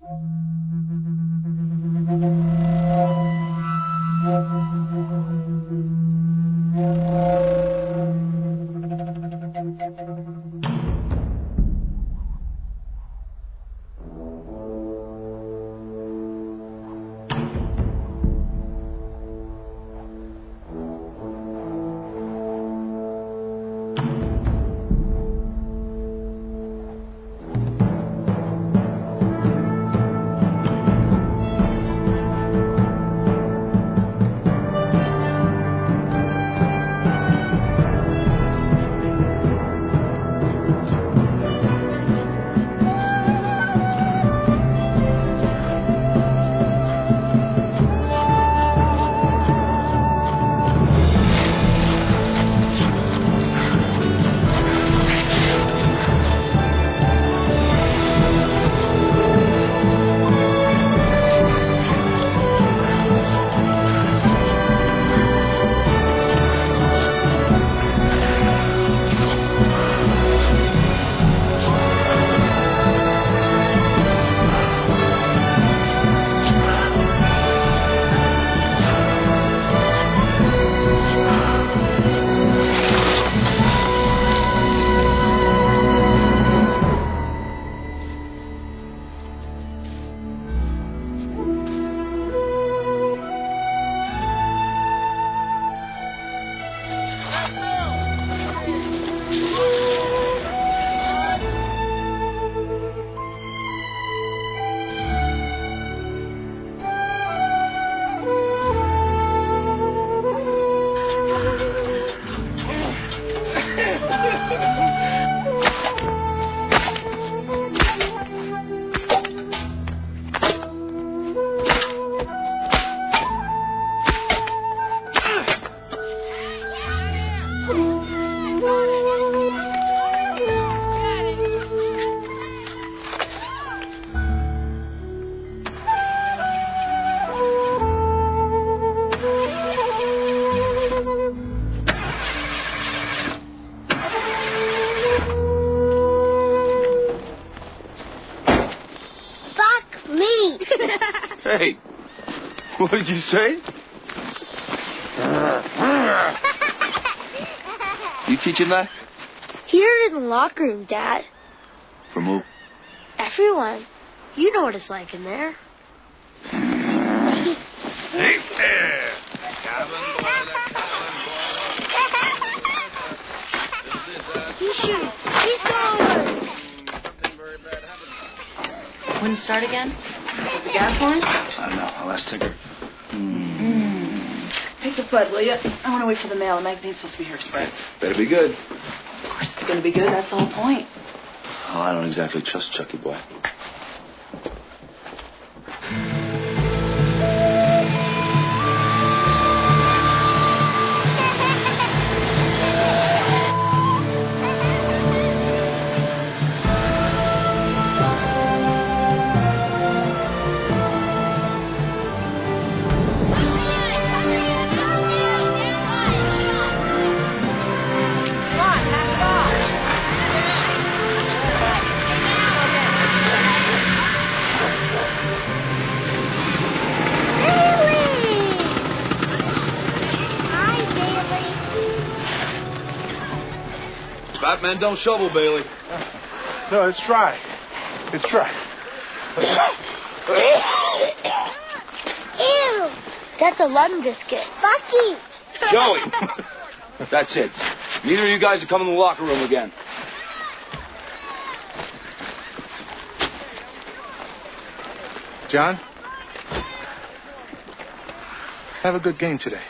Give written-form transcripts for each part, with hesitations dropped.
Hey, what did you say? You teaching that? Here in the locker room, Dad. From who? Everyone. You know what it's like in there. Hey there! He shoots. He's going. When start again? With the gas line? I don't know. I'll ask Tigger. Take the sled, will you? I want to wait for the mail. The magazine's supposed to be here express. Better be good. Of course it's going to be good. That's the whole point. Oh, I don't exactly trust Chucky boy. Man, don't shovel, Bailey. No, it's dry. It's dry. Ew! That's a lung biscuit. Bucky! Joey! That's it. Neither of you guys are coming to the locker room again. John, have a good game today.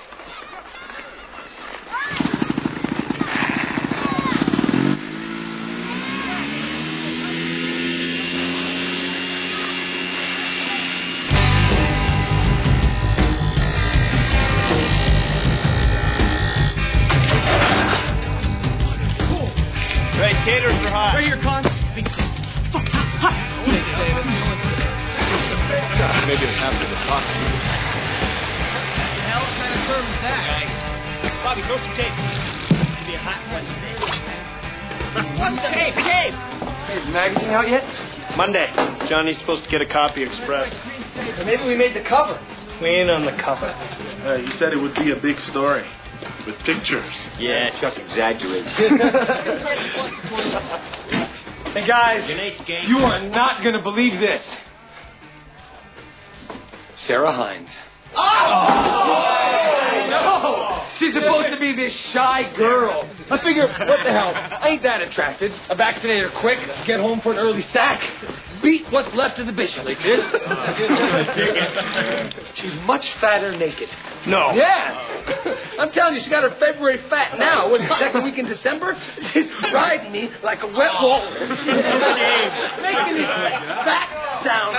Caters are hot. Right here, Con. Thanks. Fuck. Hot. Thanks, David. Maybe it's after the talk. What the hell kind of term is that? Nice. Bobby, throw some tape. Give me a hot one. What the? Hey! Is the magazine out yet? Monday. Johnny's supposed to get a copy express. Maybe we made the cover. We ain't on the cover. You said it would be a big story with pictures. Yeah, Chuck exaggerates. Hey, guys. You are not going to believe this. Sarah Hines. No! She's supposed to be this shy girl. I figure, what the hell? Ain't that attractive? I vaccinated her quick, get home for an early sack, beat what's left of the bishop. She's much fatter naked. No. Yeah. I'm telling you, she got her February fat now. What's the second week in December? She's riding me like a wet walrus. Making these fat sounds.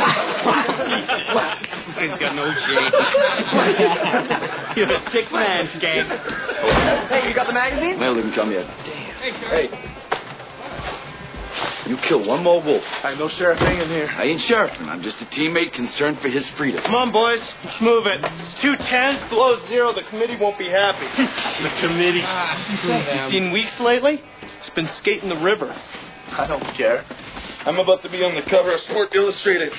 He's got no shame. You're a sick man, Skank. Hey, you got the magazine? Mail didn't come yet. Damn. Hey. You kill one more wolf. I know Sheriff Hagan here. I ain't sheriffing. I'm just a teammate concerned for his freedom. Come on, boys. Let's move it. It's 2:10. Below 0. The committee won't be happy. The committee. 15 weeks lately? It's been skating the river. I don't care. I'm about to be on the cover of Sport Illustrated.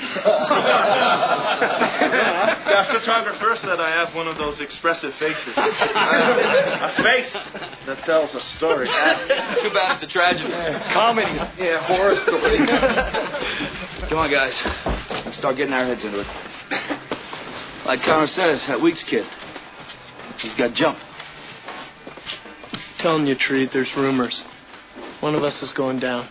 The photographer said I have one of those expressive faces. A face that tells a story. Too bad it's a tragedy. Comedy. Yeah, horror story. Come on, guys. Let's start getting our heads into it. Like Connor says, that Weeks kid, he's got jumped. Telling you, Tree, there's rumors. One of us is going down.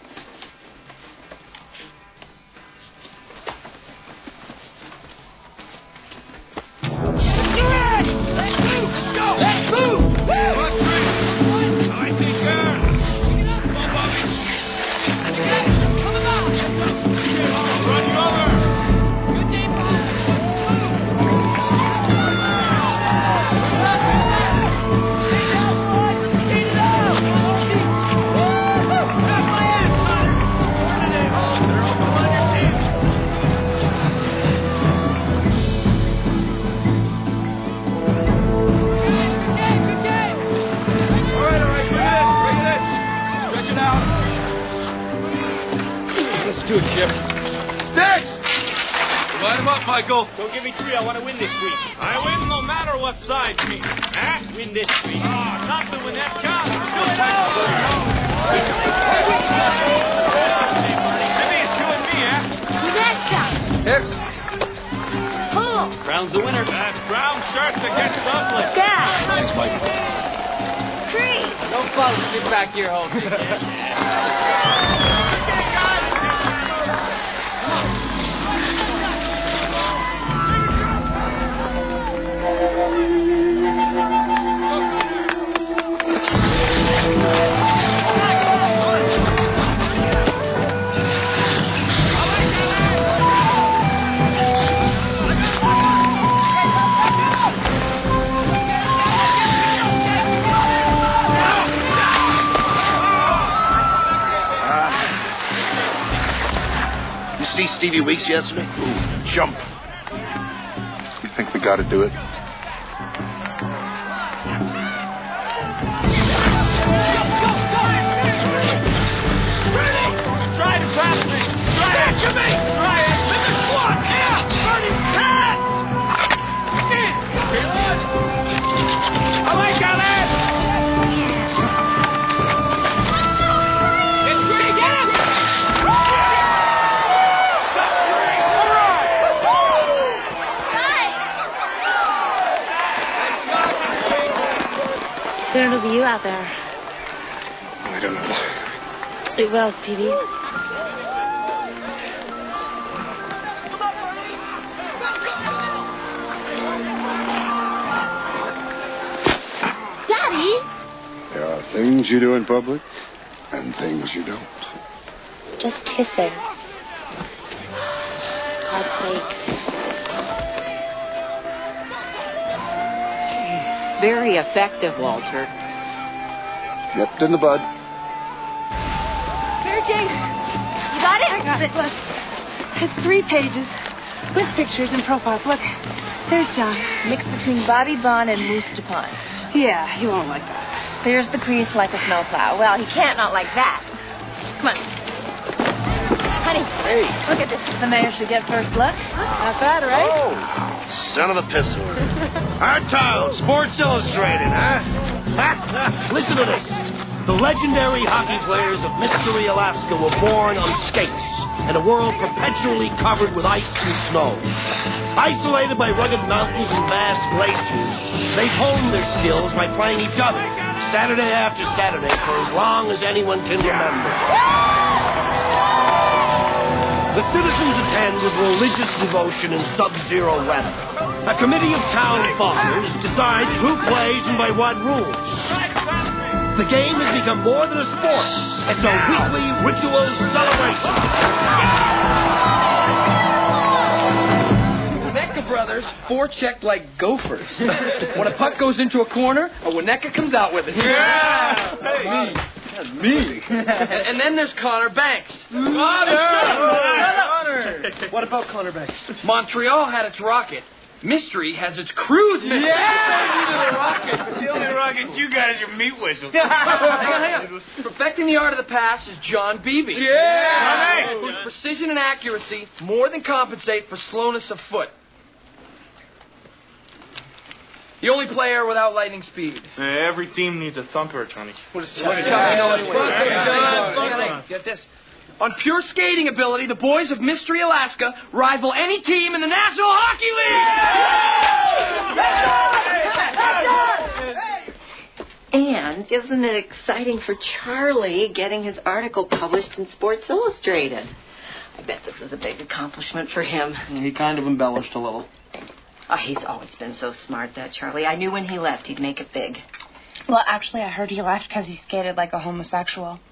Michael. Don't give me 3. I want to win this week. I win no matter what side me. Huh? Win this week. Oh, nothing when that counts. Maybe it's you and me, huh? Who's that shot? Here. Pull. Brown's the winner. That brown shirt that gets ugly. Yeah. Thanks, Mike. Tree. No problem. Get back here, home. See Stevie Weeks yesterday? Ooh, jump. You think we got to do it? Try to pass me. Try it. Try it. Finish one. Yeah. Burning cats. I like that. It's pretty good. Soon it'll be you out there. I don't know. It will, Stevie. Daddy! There are things you do in public and things you don't. Just kissing. God's sakes. Very effective, Walter. Nipped in the bud. Mary Jane, you got it? I got it. Look, it's 3 pages with pictures and profiles. Look, there's John. Mix between Bobby Bond and Moose DuPont. Yeah, he won't like that. There's the crease like a snowplow. Well, he can't not like that. Come on. Honey, look at this. The mayor should get first look. Not bad, right? Oh, son of a pistol. Our town, Sports Illustrated, huh? Listen to this. The legendary hockey players of Mystery, Alaska were born on skates in a world perpetually covered with ice and snow. Isolated by rugged mountains and vast glaciers, they've honed their skills by playing each other, Saturday after Saturday, for as long as anyone can remember. The citizens attend with religious devotion in sub-zero weather. A committee of town fathers decides who plays and by what rules. The game has become more than a sport. It's a weekly ritual celebration. Winnetka brothers forechecked like gophers. When a puck goes into a corner, a Winnetka comes out with it. Yeah! Hey. Me. And then there's Connor Banks. Connor! What about Connor Banks? Montreal had its rocket. Mystery has its cruise missile. Yeah! The rocket. The only rocket you guys are meat whistles. Hang on. Perfecting the art of the pass is John Beebe. Yeah! Whose precision and accuracy more than compensate for slowness of foot. The only player without lightning speed. Every team needs a thumper, Tony. What is John? Get this. On pure skating ability, the boys of Mystery, Alaska rival any team in the National Hockey League! And isn't it exciting for Charlie getting his article published in Sports Illustrated? I bet this is a big accomplishment for him. He kind of embellished a little. Oh, he's always been so smart, that Charlie. I knew when he left he'd make it big. Well, actually, I heard he left because he skated like a homosexual.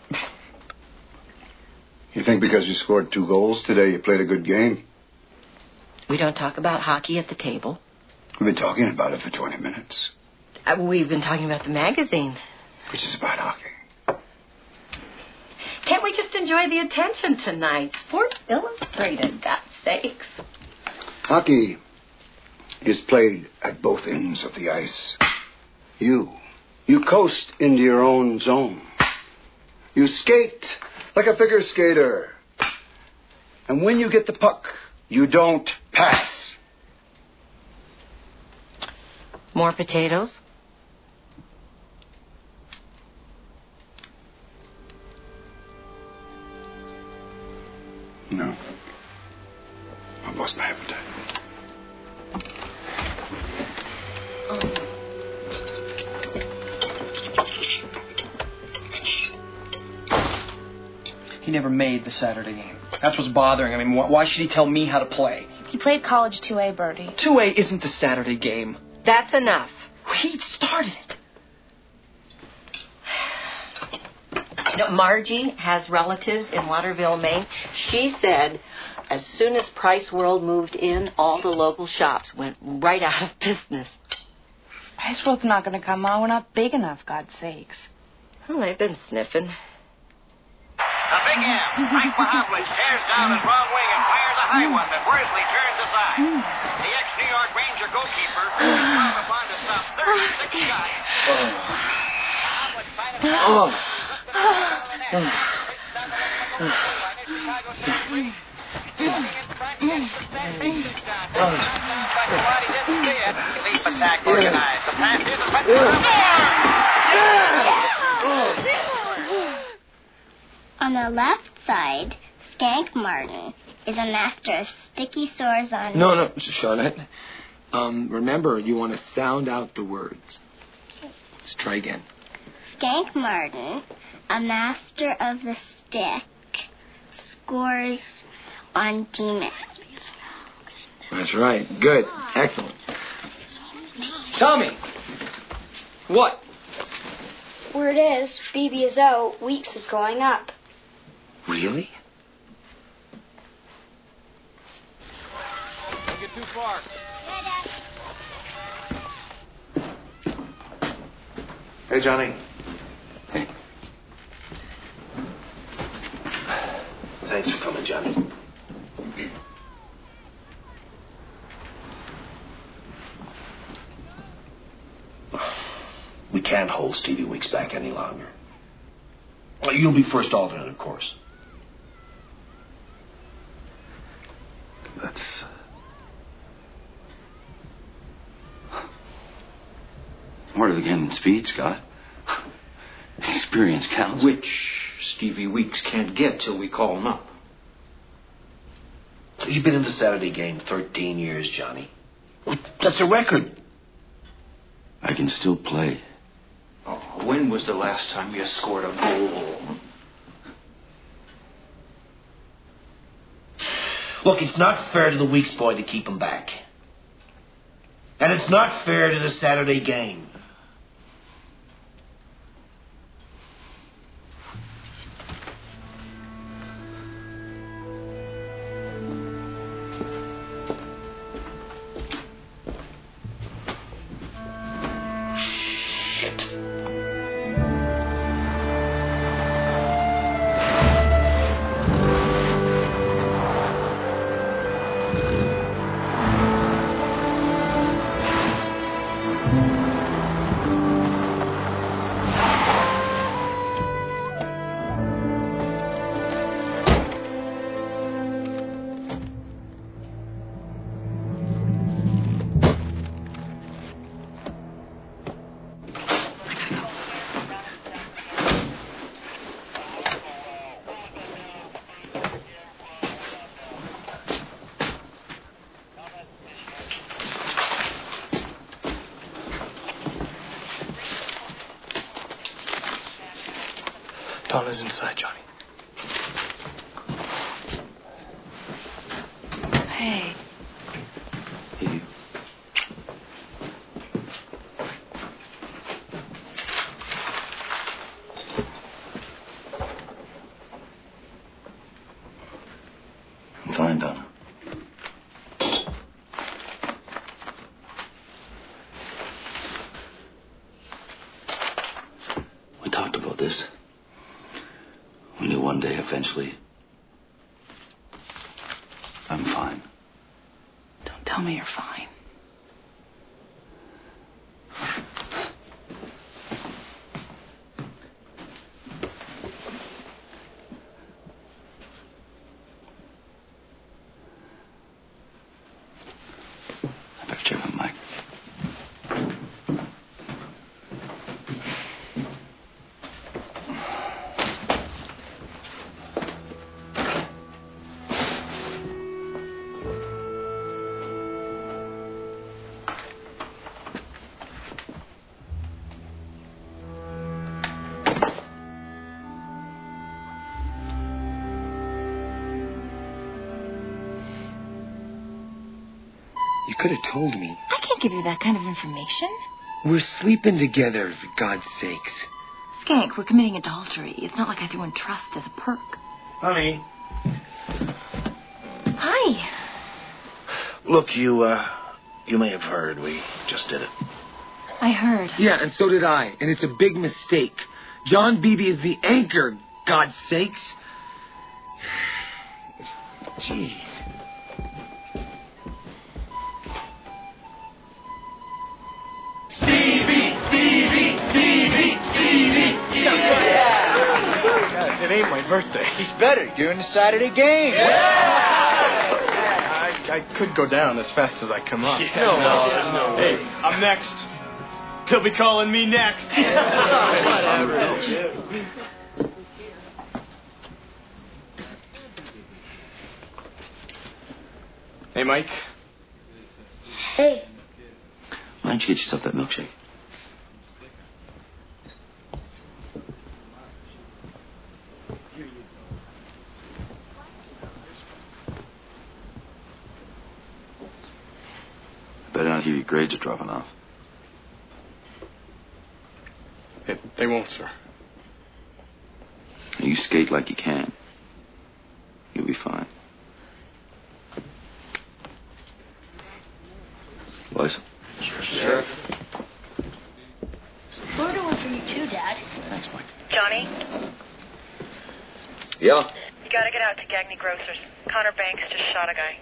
You think because you scored 2 goals today, you played a good game? We don't talk about hockey at the table. We've been talking about it for 20 minutes. We've been talking about the magazines. Which is about hockey. Can't we just enjoy the attention tonight? Sports Illustrated, God's sakes. Hockey is played at both ends of the ice. You coast into your own zone. You skate like a figure skater. And when you get the puck, you don't pass. More potatoes? No. I've lost my appetite. He never made the Saturday game. That's what's bothering him. I mean, why should he tell me how to play? He played college 2A, Bertie. 2A isn't the Saturday game. That's enough. He started it. You know, Margie has relatives in Waterville, Maine. She said as soon as Price World moved in, all the local shops went right out of business. Price World's not going to come on. We're not big enough, God's sakes. Well, they've been sniffing. The big M, Frank Mahovlich tears down his wrong wing and fires a high one that Worsley turns aside. The ex-New York Ranger goalkeeper is called upon to stop 36 shots. Leap attack organized. The pass is On the left side, Skank Martin is a master of sticky sores on... No, Charlotte. Remember, you want to sound out the words. Let's try again. Skank Martin, a master of the stick, scores on demons. That's right. Good. Excellent. Tommy! What? Word is, Phoebe is out, Weeks is going up. Really? Don't get too far. Hey, Johnny. Hey. Thanks for coming, Johnny. We can't hold Stevie Weeks back any longer. Well, you'll be first alternate, of course. More to the game than speed, Scott. Experience counts. Which Stevie Weeks can't get till we call him up. You've been in the Saturday game 13 years, Johnny. That's a record. I can still play. Oh, when was the last time you scored a goal? Look, it's not fair to the Weeks boy to keep him back. And it's not fair to the Saturday game. Donna's inside, Johnny. Hey. Hey. I'm fine, Donna. We talked about this. We knew one day, eventually, I'm fine. Don't tell me you're fine. I better check on Mike. You could have told me. I can't give you that kind of information. We're sleeping together, for God's sakes. Skank, we're committing adultery. It's not like I threw in trust as a perk. Honey. Hi. Look, you may have heard. We just did it. I heard. Yeah, and so did I. And it's a big mistake. John Beebe is the anchor, God's sakes. Jeez. God, it ain't my birthday. He's better. You're in the Saturday game. I could go down as fast as I come up. Yeah, no, there's no way. Hey, I'm next. They'll be calling me next. Whatever. Hey, Mike. Hey. Why don't you get yourself that milkshake? I better not hear your grades are dropping off. They won't, sir. You skate like you can. You'll be fine. Liza? Sure. Order one for you too, Dad. Thanks, Mike. Johnny, Yeah? you gotta get out to Gagney Grocers. Connor Banks just shot a guy.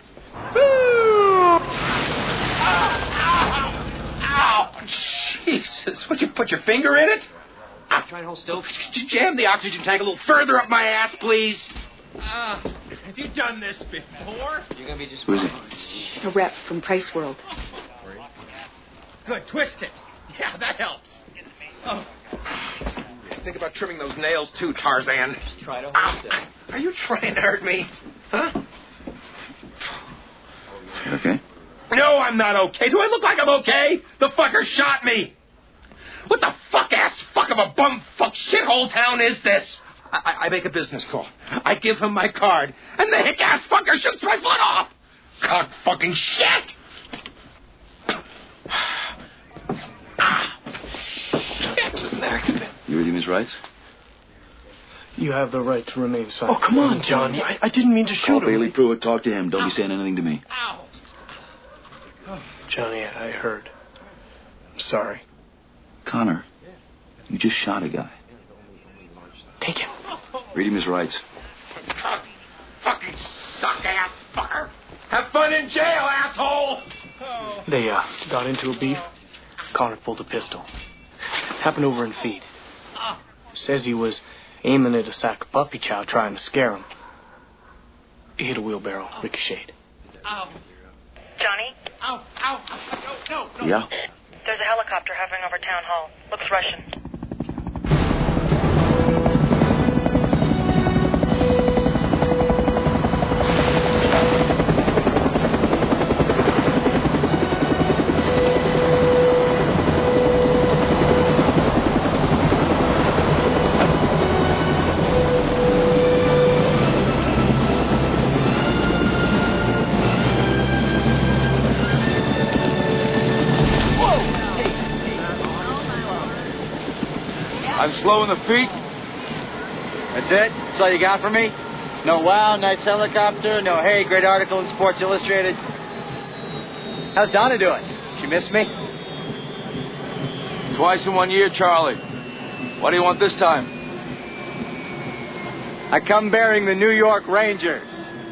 Ow! Jesus, would you put your finger in it? Try and hold still. Jam the oxygen tank a little further up my ass, please. Have you done this before? You're gonna be just. Who is he? A rep from Price World. Good, twist it. Yeah, that helps. Oh. Think about trimming those nails too, Tarzan. Try to hold it. Are you trying to hurt me? Huh? Okay? No, I'm not okay. Do I look like I'm okay? The fucker shot me. What the fuck-ass fuck of a bum-fuck shithole town is this? I make a business call. I give him my card, and the hick-ass fucker shoots my foot off. God fucking shit! Shit, it's an accident. You reading his rights? You have the right to remain silent. Oh, come on, Johnny. I didn't mean to shoot him. Bailey Pruitt, talk to him. Don't be saying anything to me. Ow. Johnny, I heard. I'm sorry. Connor, you just shot a guy. Take him. Read him his rights. Fucking suck-ass fucker. Have fun in jail, asshole. They got into a beef. Connor pulled a pistol. Happened over in feed. Says he was aiming at a sack of puppy chow, trying to scare him. He hit a wheelbarrow, ricocheted. Johnny? Ow, ow, no. Yeah? There's a helicopter hovering over town hall. Looks Russian. I'm slow in the feet. That's it? That's all you got for me? No wow, nice helicopter. No hey, great article in Sports Illustrated. How's Donna doing? She miss me? Twice in 1 year, Charlie. What do you want this time? I come bearing the New York Rangers.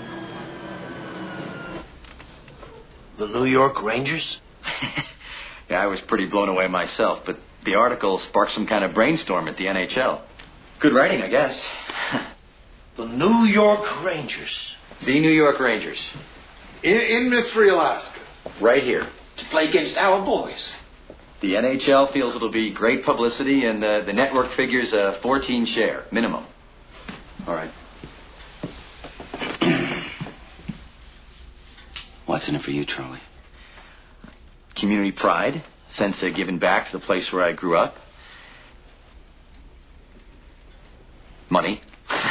The New York Rangers? Yeah, I was pretty blown away myself, but the article sparked some kind of brainstorm at the NHL. Good writing, I guess. The New York Rangers. The New York Rangers. In Mystery, Alaska. Right here. To play against our boys. The NHL feels it'll be great publicity, and the network figures a 14 share, minimum. All right. What's in it for you, Charlie? Community pride, sense of giving back to the place where I grew up. Money.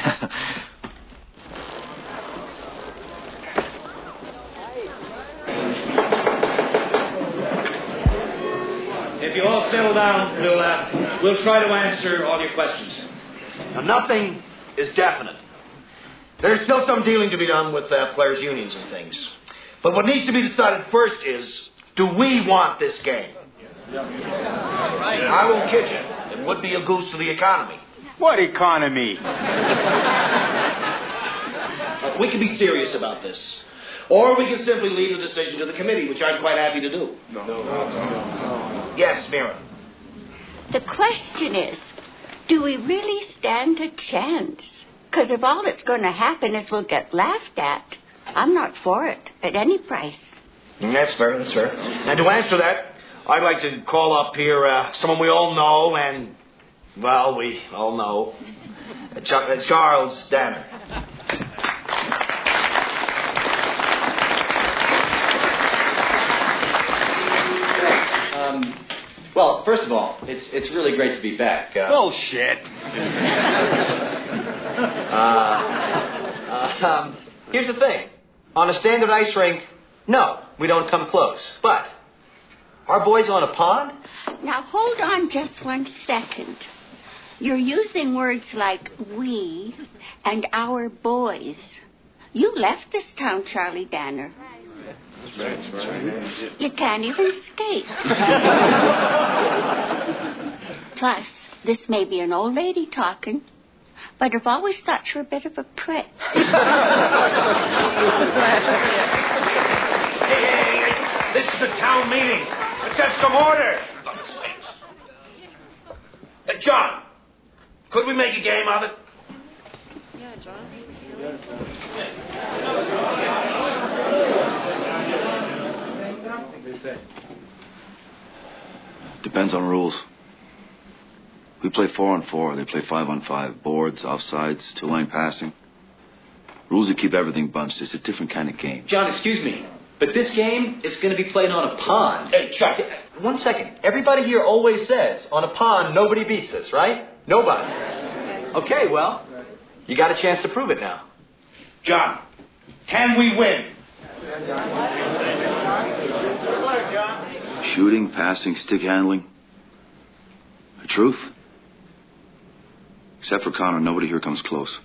If you all settle down, we'll try to answer all your questions. Now, nothing is definite. There's still some dealing to be done with players' unions and things. But what needs to be decided first is, do we want this game? I won't kid you. It would be a goose to the economy. What economy? We can be serious about this. Or we can simply leave the decision to the committee, which I'm quite happy to do. No. Yes, Mira. The question is, do we really stand a chance? Because if all that's going to happen is we'll get laughed at, I'm not for it at any price. That's fair, that's fair. And to answer that, I'd like to call up here someone we all know and, well, we all know, Charles Danner. Well, first of all, it's really great to be back. Bullshit. Here's the thing. On a standard ice rink, no, we don't come close. But our boys on a pond? Now, hold on just 1 second. You're using words like we and our boys. You left this town, Charlie Danner. That's right. You can't even skate. Plus, this may be an old lady talking, but I've always thought you're a bit of a prick. Hey, this is a town meeting. Let's have some order. John, could we make a game of it? Yeah, John. The Depends on rules. We play 4-on-4. They play 5-on-5. Boards, offsides, two-line passing. Rules that keep everything bunched. It's a different kind of game. John, excuse me, but this game is going to be played on a pond. Hey, Chuck, 1 second. Everybody here always says, on a pond, nobody beats us, right? Nobody. Okay, well, you got a chance to prove it now. John, can we win? Shooting, passing, stick handling. The truth? Except for Connor, nobody here comes close.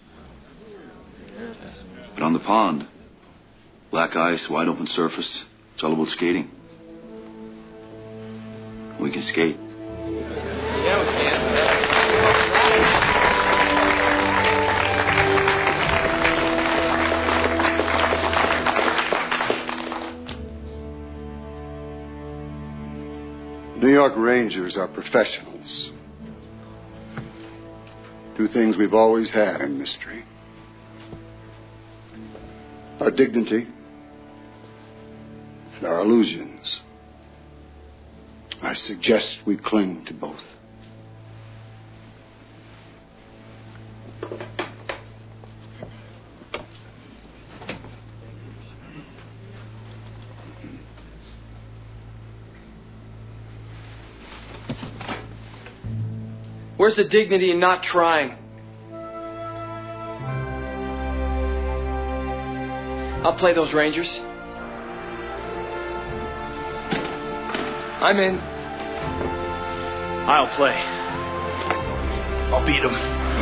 But on the pond, black ice, wide open surface, it's all about skating. We can skate. Yeah, we can. New York Rangers are professionals. Two things we've always had in Mystery. Our dignity and our illusions. I suggest we cling to both. Where's the dignity in not trying? I'll play those Rangers. I'm in. I'll play. I'll beat him.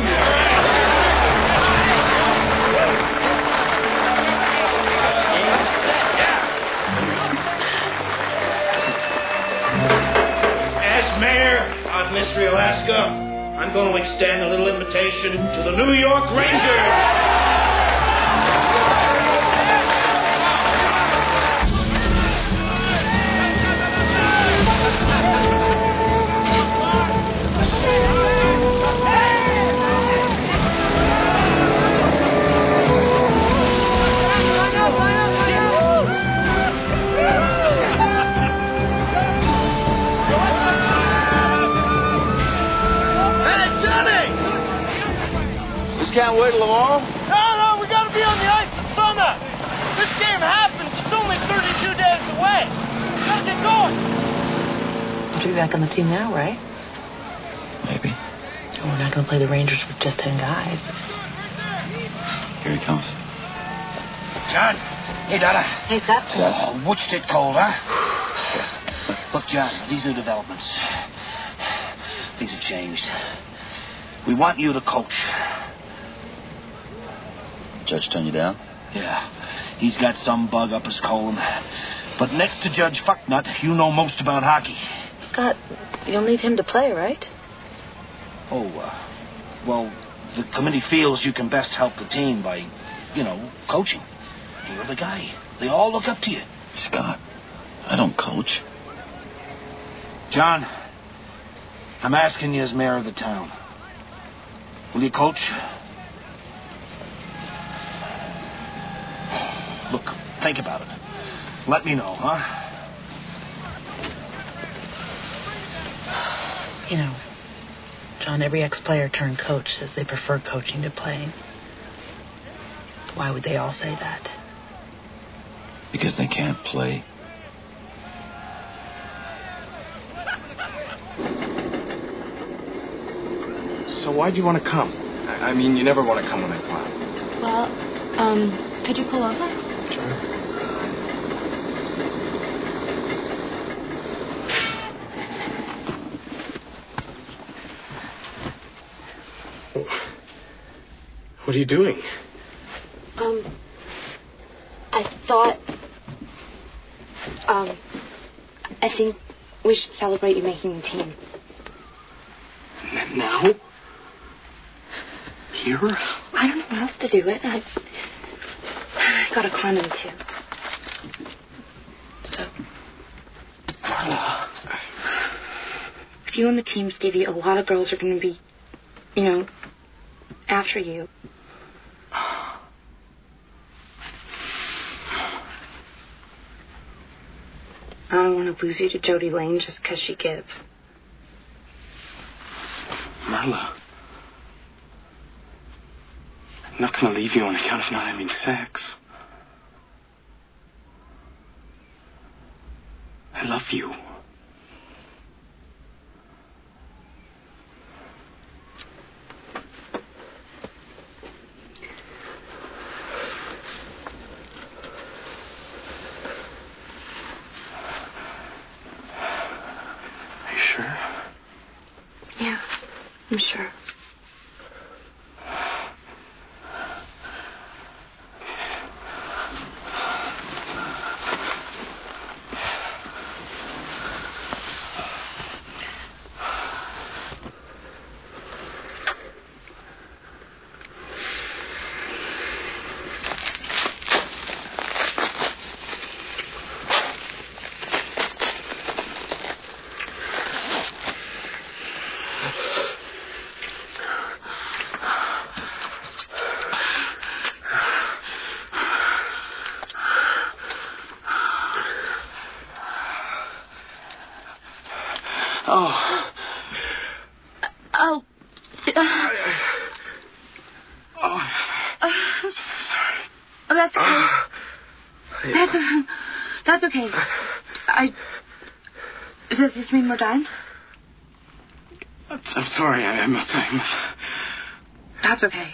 As mayor of Mystery, Alaska, I'm going to extend a little invitation to the New York Rangers. Can't wait till tomorrow? No, we gotta be on the ice at sunup. This game happens. It's only 32 days away. We gotta get going. You'll be back on the team now, right? Maybe. Oh, we're not going to play the Rangers with just 10 guys. Here he comes. John. Hey, Dada. Hey, Pep. What's it cold, huh? Look, John, these new developments. Things have changed. We want you to coach. Judge turn you down? Yeah. He's got some bug up his colon. But next to Judge Fucknut, you know most about hockey. Scott, you'll need him to play, right? Well, the committee feels you can best help the team by, coaching. You're the guy. They all look up to you. Scott, I don't coach. John, I'm asking you as mayor of the town. Will you coach? Look, think about it. Let me know, huh? John, every ex-player turned coach says they prefer coaching to playing. Why would they all say that? Because they can't play. So why'd you want to come? I mean, you never want to come when I plan. Well, could you pull over? What are you doing? I think we should celebrate you making the team. Now? Here? I don't know what else to do it. I got a condom too. So, if you and the team, Stevie, a lot of girls are going to be, after you. I don't want to lose you to Jody Lane just because she gives. Ella. I'm not going to leave you on account of not having sex. I love you. Are you sure? Yeah, I'm sure. That's okay. That's okay. Does this mean we're done? I'm sorry. I'm not saying this. That's okay.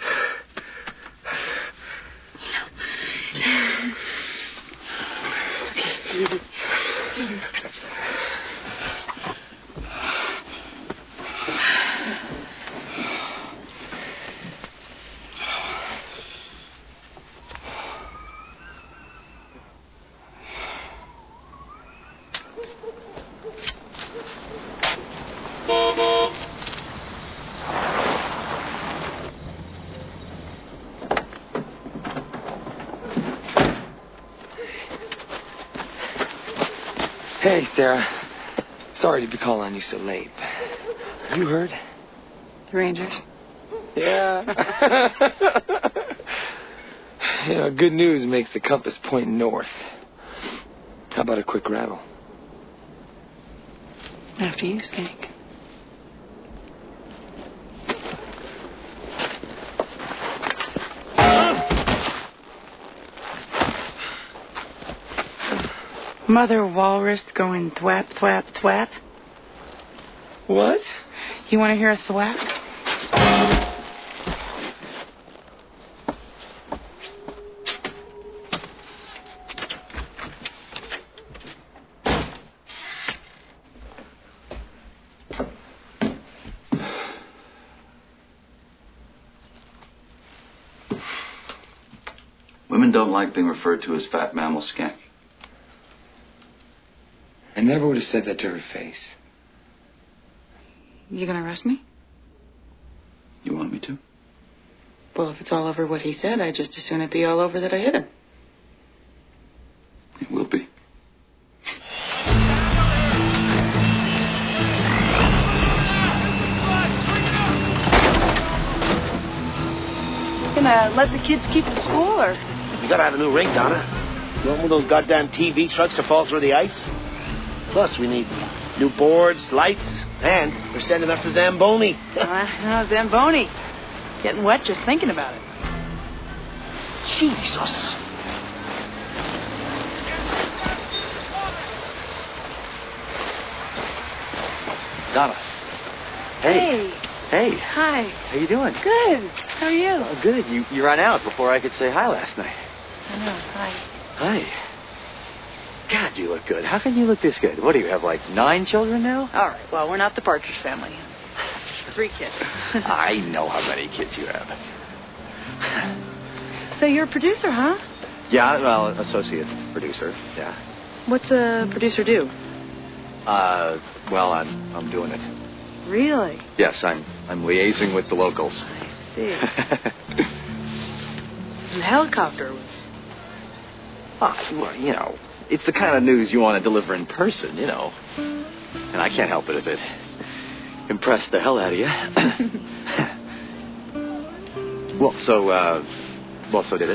Hey, Sarah. Sorry to be calling on you so late. You heard? The Rangers? Yeah. Good news makes the compass point north. How about a quick rattle? After you, Skank. Mother Walrus going thwap, thwap, thwap. What? You want to hear a thwap? Women don't like being referred to as fat mammal, Skank. I never would have said that to her face. You gonna arrest me? You want me to? Well, if it's all over what he said, I'd just as soon it be all over that I hit him. It will be. Gonna let the kids keep the school, or? We gotta have a new rink, Donna. You want one of those goddamn TV trucks to fall through the ice? Plus, we need new boards, lights, and they're sending us to Zamboni. Zamboni. Getting wet just thinking about it. Jesus. Donna. Hey. Hey. Hi. How you doing? Good. How are you? Oh, good. You ran out before I could say hi last night. I know. Hi. Hi. God, you look good. How can you look this good? What do you have, like 9 children now? All right. Well, we're not the Partridge Family. 3 kids. I know how many kids you have. So you're a producer, huh? Yeah, well, associate producer, yeah. What's a producer do? Well, I'm doing it. Really? Yes, I'm liaising with the locals. I see. The helicopter was... Well, you know, it's the kind of news you want to deliver in person, you know. And I can't help it if it impressed the hell out of you. So did it.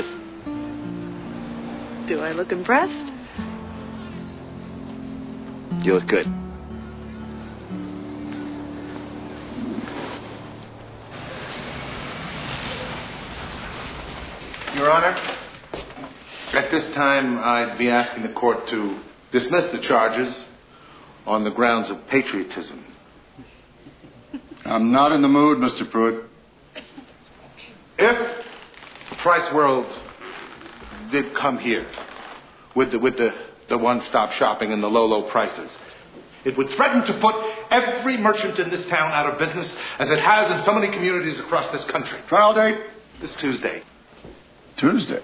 Do I look impressed? You look good. Your Honor, at this time, I'd be asking the court to dismiss the charges on the grounds of patriotism. I'm not in the mood, Mr. Pruitt. If Price World did come here with the one-stop shopping and the low prices, it would threaten to put every merchant in this town out of business, as it has in so many communities across this country. Trial date? This Tuesday. Tuesday.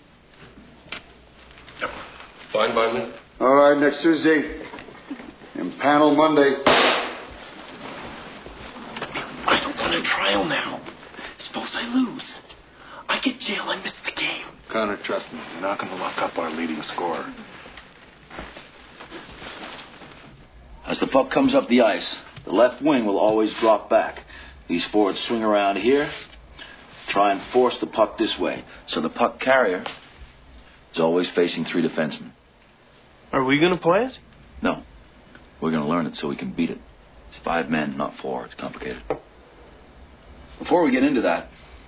Fine by me. All right, next Tuesday. Impanel Monday. I don't want a trial now. Suppose I lose. I get jail, I miss the game. Connor, trust me, you're not going to lock up our leading scorer. As the puck comes up the ice, the left wing will always drop back. These forwards swing around here, try and force the puck this way. So the puck carrier is always facing 3 defensemen. Are we going to play it? No. We're going to learn it so we can beat it. It's 5 men, not 4. It's complicated. Before we get into that,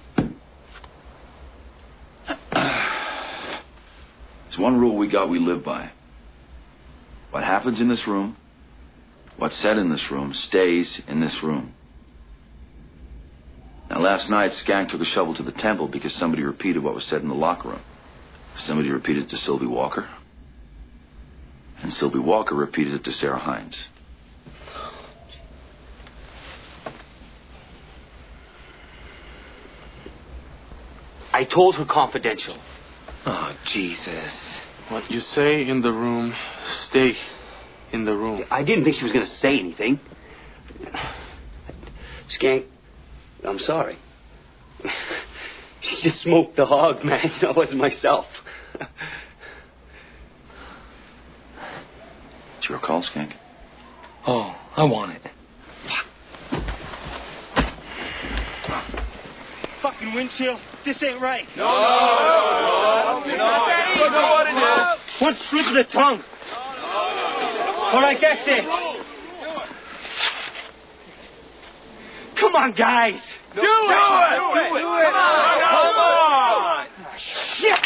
there's one rule we live by. What happens in this room, what's said in this room, stays in this room. Now, last night, Skank took a shovel to the temple because somebody repeated what was said in the locker room. Somebody repeated it to Sylvie Walker. And Sylvie Walker repeated it to Sarah Hines. I told her confidential. Oh, Jesus. What you say in the room, stay in the room. I didn't think she was going to say anything. Skank, I'm sorry. She just smoked the hog, man. I wasn't myself. It's your call, Skank. Oh, I want it. Fucking windshield. This ain't right. No. You know what it is. One slip of the tongue. All right, that's it. Come on, guys. Do it. Come on. Shit.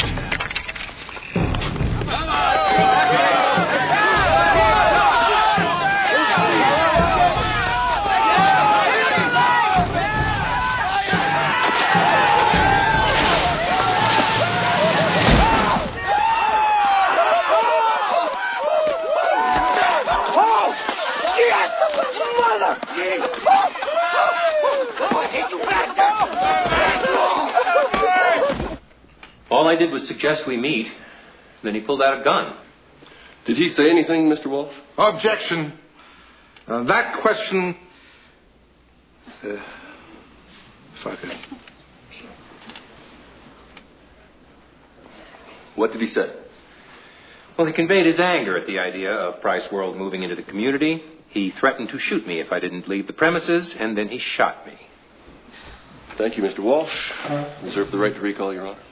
Come on. All I did was suggest we meet. Then he pulled out a gun. Did he say anything, Mr. Walsh? Objection. That question... fuck it. What did he say? Well, he conveyed his anger at the idea of Price World moving into the community. He threatened to shoot me if I didn't leave the premises, and then he shot me. Thank you, Mr. Walsh. Reserve the right to recall, Your Honor.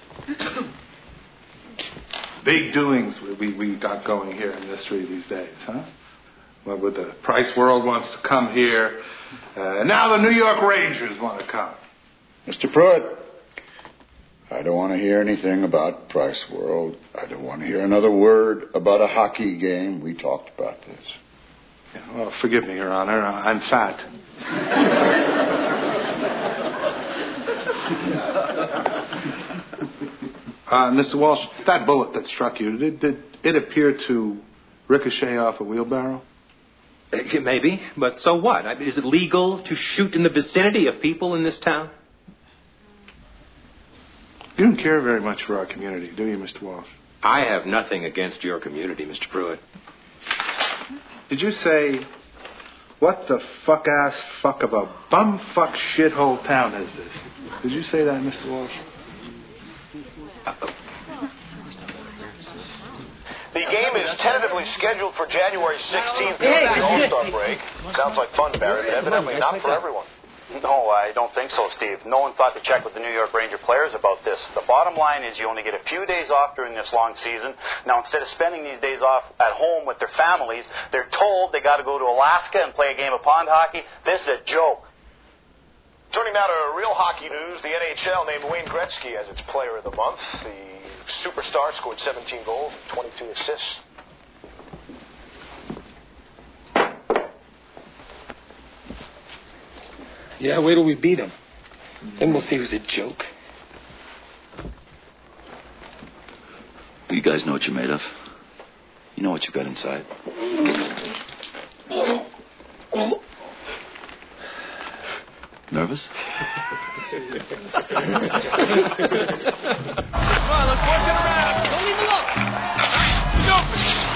Big doings we got going here in mystery these days, huh? Well, with the Price World wants to come here, and now the New York Rangers want to come. Mr. Pruitt, I don't want to hear anything about Price World. I don't want to hear another word about a hockey game. We talked about this. Yeah, well, forgive me, Your Honor. I'm fat. Mr. Walsh, that bullet that struck you, did it appear to ricochet off a wheelbarrow? Maybe, but so what? I mean, is it legal to shoot in the vicinity of people in this town? You don't care very much for our community, do you, Mr. Walsh? I have nothing against your community, Mr. Pruitt. Did you say, what the fuck-ass fuck of a bum-fuck shithole town is this? Did you say that, Mr. Walsh? The game is tentatively scheduled for January 16th during the All-Star break. Sounds like fun, Barry, but evidently not for everyone. No, I don't think so, Steve. No one thought to check with the New York Ranger players about this. The bottom line is you only get a few days off during this long season. Now, instead of spending these days off at home with their families, they're told they got to go to Alaska and play a game of pond hockey. This is a joke. Turning now to real hockey news, the NHL named Wayne Gretzky as its player of the month. The superstar scored 17 goals and 22 assists. Yeah, wait till we beat him. Then we'll see who's a joke. You guys know what you're made of. You know what you got inside. Nervous? Come on, let's work it around. Don't leave him alone. Go.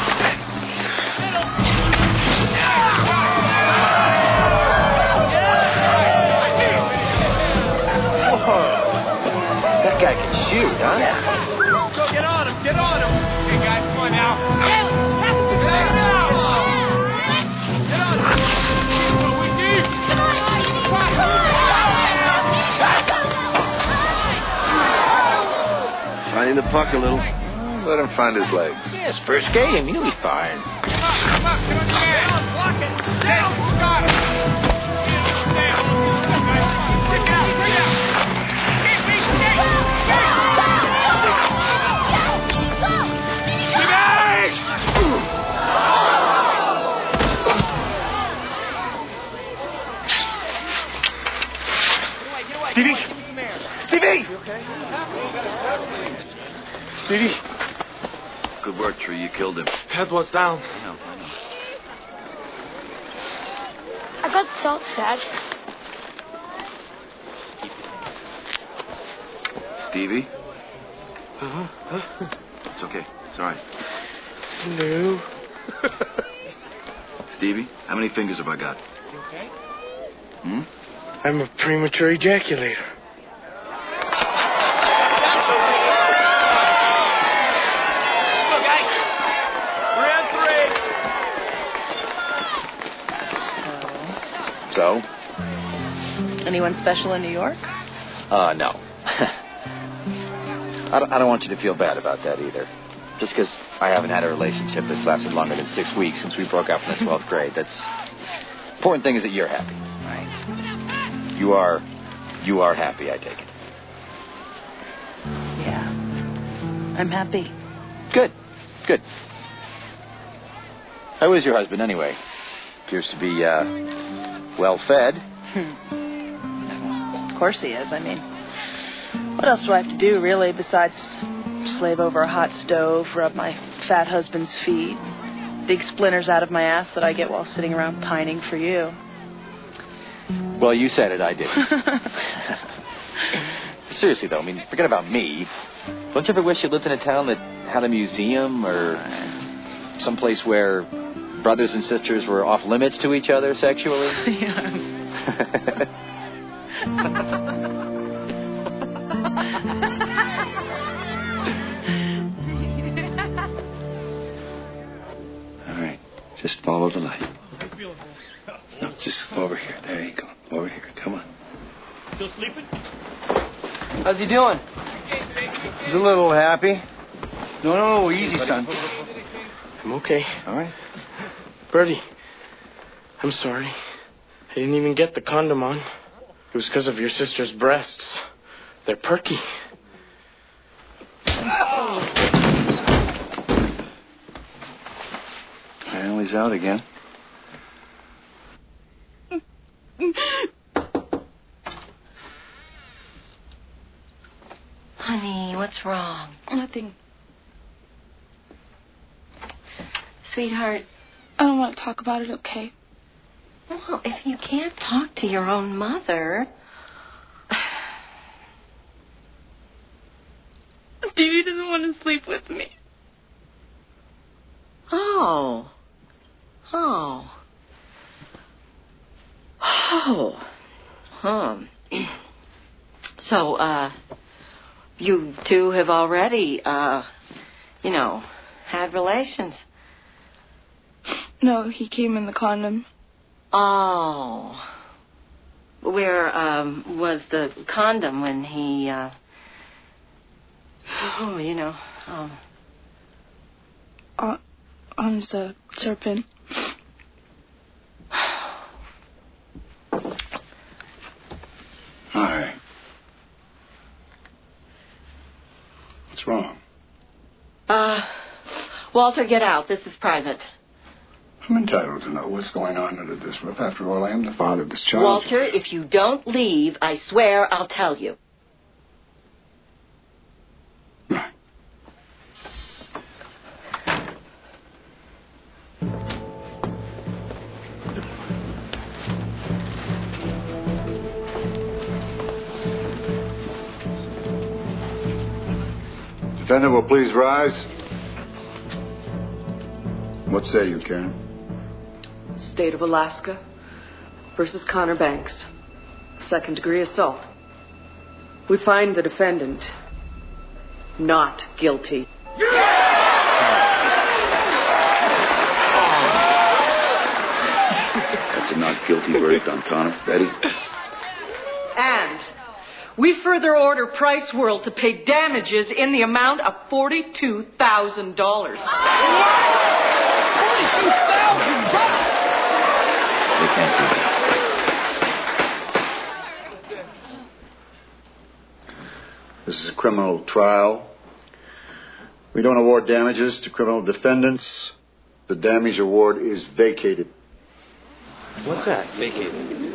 That guy can shoot, huh? Yeah. Go, get on him. Get on him. Hey, guys, come on now. Get on him. Finding the puck a little. Let him find his legs. Yeah, his first game. He'll be fine. Come on, down, block it. Down, got it. Down. Get out, get out. Stevie! Stevie! Stevie! Good work, Tree. You killed him. Head was down. I know. I got salt, Dad. Stevie? Uh-huh. It's okay. It's all right. No. Stevie, how many fingers have I got? Is he okay? Hmm? I'm a premature ejaculator. So? Anyone special in New York? No. I don't want you to feel bad about that either. Just because I haven't had a relationship that's lasted longer than 6 weeks since we broke up in the 12th grade. That's important thing is that you're happy, right? You are happy, I take it. Yeah. I'm happy. Good. How is your husband anyway? Appears to be well fed. Of course he is. I mean, what else do I have to do, really, besides slave over a hot stove, rub my fat husband's feet, dig splinters out of my ass that I get while sitting around pining for you? Well, you said it, I didn't. Seriously, though, I mean, forget about me. Don't you ever wish you lived in a town that had a museum or someplace where brothers and sisters were off limits to each other sexually? All right. Just follow the light. No, just over here. There you go. Over here. Come on. Still sleeping? How's he doing? He's a little happy. No, easy, son. I'm okay. All right. Bertie, I'm sorry. I didn't even get the condom on. It was because of your sister's breasts. They're perky. Well, he's out again. Honey, what's wrong? Nothing. Sweetheart. I don't want to talk about it, okay? Well, if you can't talk to your own mother... Stevie doesn't want to sleep with me. Oh. So, you two have already, had relations. No, he came in the condom. Oh. Where, was the condom when he, on his, serpent. Walter, get out. This is private. I'm entitled to know what's going on under this roof. After all, I am the father of this child. Walter, if you don't leave, I swear I'll tell you. Defendant will please rise. What say you, Karen? State of Alaska versus Connor Banks. Second-degree assault. We find the defendant not guilty. That's a not guilty verdict on Connor. Betty? And we further order Price World to pay damages in the amount of $42,000. They can't do that. This is a criminal trial. We don't award damages to criminal defendants. The damage award is vacated. What's that? Vacated.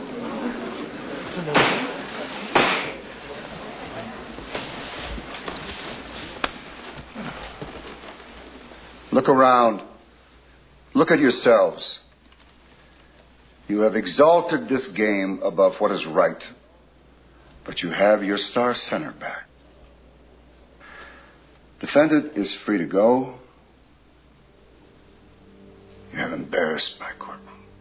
Look around. Look at yourselves. You have exalted this game above what is right, but you have your star center back. Defendant is free to go. You have embarrassed my courtroom.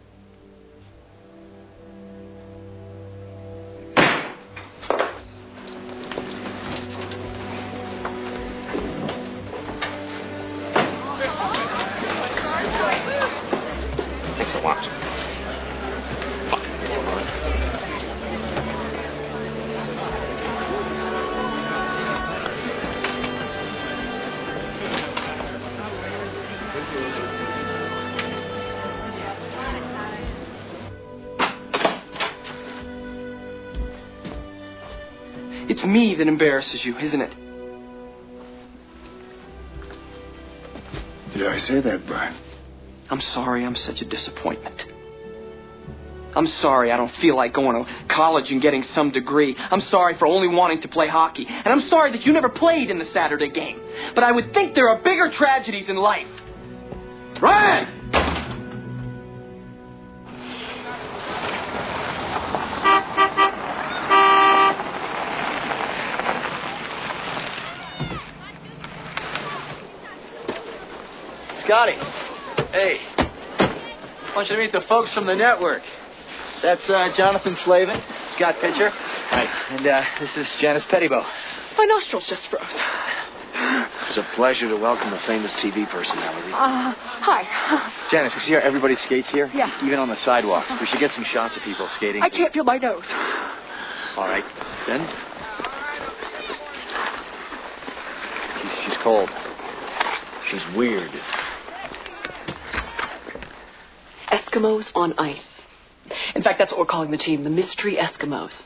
Thanks a lot. It's me that embarrasses you, isn't it? Did I say that, Brian? I'm sorry I'm such a disappointment. I'm sorry I don't feel like going to college and getting some degree. I'm sorry for only wanting to play hockey. And I'm sorry that you never played in the Saturday game. But I would think there are bigger tragedies in life. Brian! Scotty. Hey. I want you to meet the folks from the network. That's Jonathan Slavin, Scott Pitcher. Hi. And this is Janice Pettibow. My nostrils just froze. It's a pleasure to welcome a famous TV personality. Hi. Janice, we see how everybody skates here? Yeah. Even on the sidewalks. We should get some shots of people skating. I can't feel my nose. All right. Then? She's cold. She's weird. Eskimos on ice. In fact, that's what we're calling the team, the Mystery Eskimos.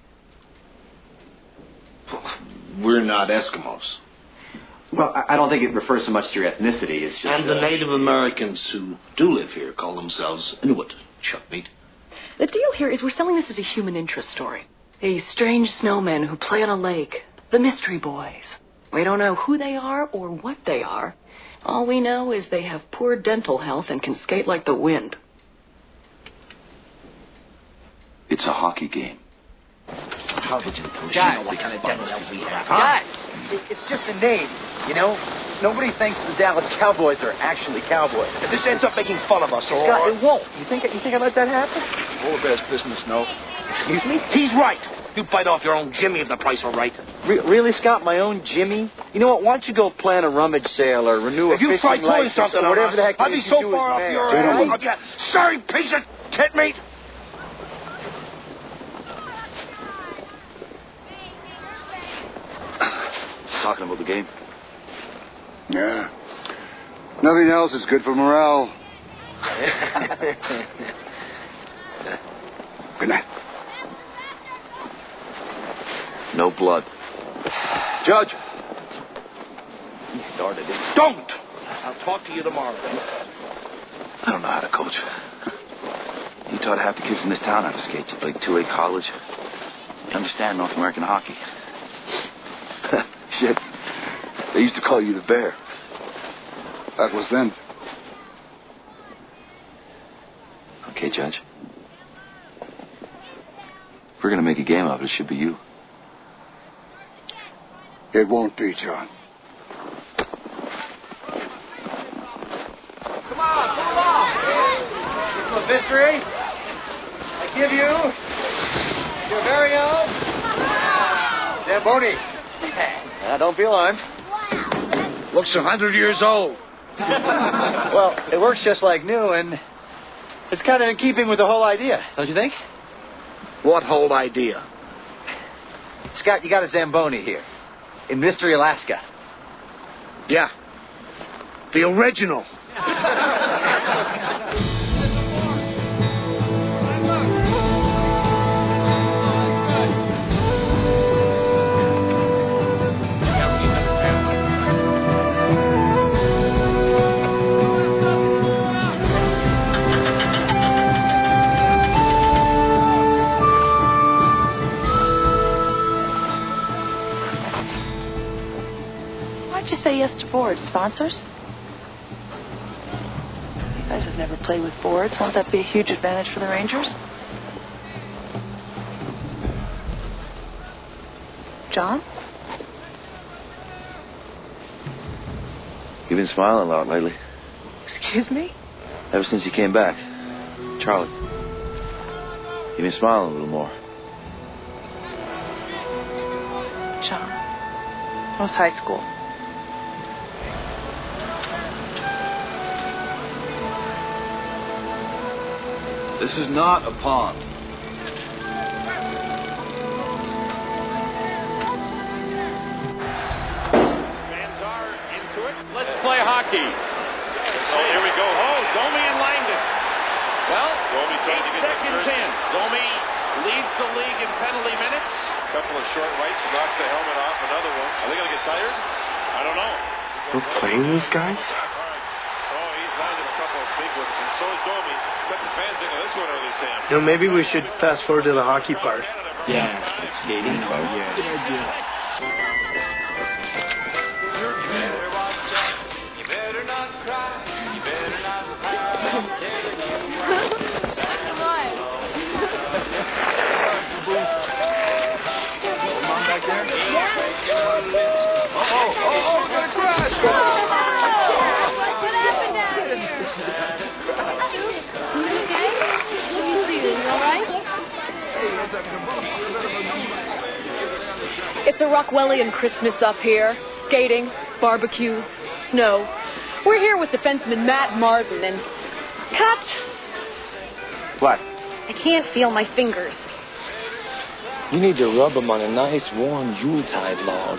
We're not Eskimos. Well, I don't think it refers so much to your ethnicity. It's just... And the Native Americans who do live here call themselves Inuit. Chuck meat. The deal here is we're selling this as a human interest story. These strange snowmen who play on a lake. The Mystery Boys. We don't know who they are or what they are. All we know is they have poor dental health and can skate like the wind. It's a hockey game. How did you know what kind of dental health we have? Guys, it's just a name, you know? Nobody thinks the Dallas Cowboys are actually cowboys. If this ends up making fun of us, or... Scott, it won't. You think I'd let that happen? All the best business, no. Excuse me? He's right. You bite off your own Jimmy if the price were right. Really, Scott? My own Jimmy? You know what? Why don't you go plan a rummage sale or renew a fishing license? If you try pulling something or whatever on the heck I'd be so far off your ass. I'll get sorry piece of tit meat. Talking about the game? Yeah. Nothing else is good for morale. Good night. No blood. Judge. He started it. Don't! I'll talk to you tomorrow. I don't know how to coach. You taught half the kids in this town how to skate. You played 2A college. You understand North American hockey. Shit. They used to call you the Bear. That was then. Okay, Judge. If we're going to make a game of it, it should be you. It won't be, John. Come on, move along. It's a mystery. I give you your very own Zamboni. Don't be alarmed. Looks 100 years old. Well, it works just like new, and it's kind of in keeping with the whole idea, don't you think? What whole idea? Scott, you got a Zamboni here in Mystery, Alaska. Yeah. The original. Why'd you say yes to boards? Sponsors? You guys have never played with boards. Won't that be a huge advantage for the Rangers? John? You've been smiling a lot lately. Excuse me? Ever since you came back. Charlie. You've been smiling a little more. John. It was high school. This is not a pond. Fans are into it. Let's play hockey. Oh, here we go. Oh, Domi and Langdon. Well, Domi trying to 8 get seconds the in. Domi leads the league in penalty minutes. A couple of short rights, knocks the helmet off. Another one. Are they going to get tired? I don't know. We're playing these guys? Oh, he's landed a couple of big ones, and so is Domi. Got the fans into this one early, Sam. You know, maybe we should fast forward to the hockey part. Yeah, it's skating. Yeah. Good idea. You better not cry. You better not cry. Mom back there? Oh, gonna crash! It's a Rockwellian Christmas up here. Skating, barbecues, snow. We're here with defenseman Matt Martin and... Cut! What? I can't feel my fingers. You need to rub them on a nice warm Yuletide log.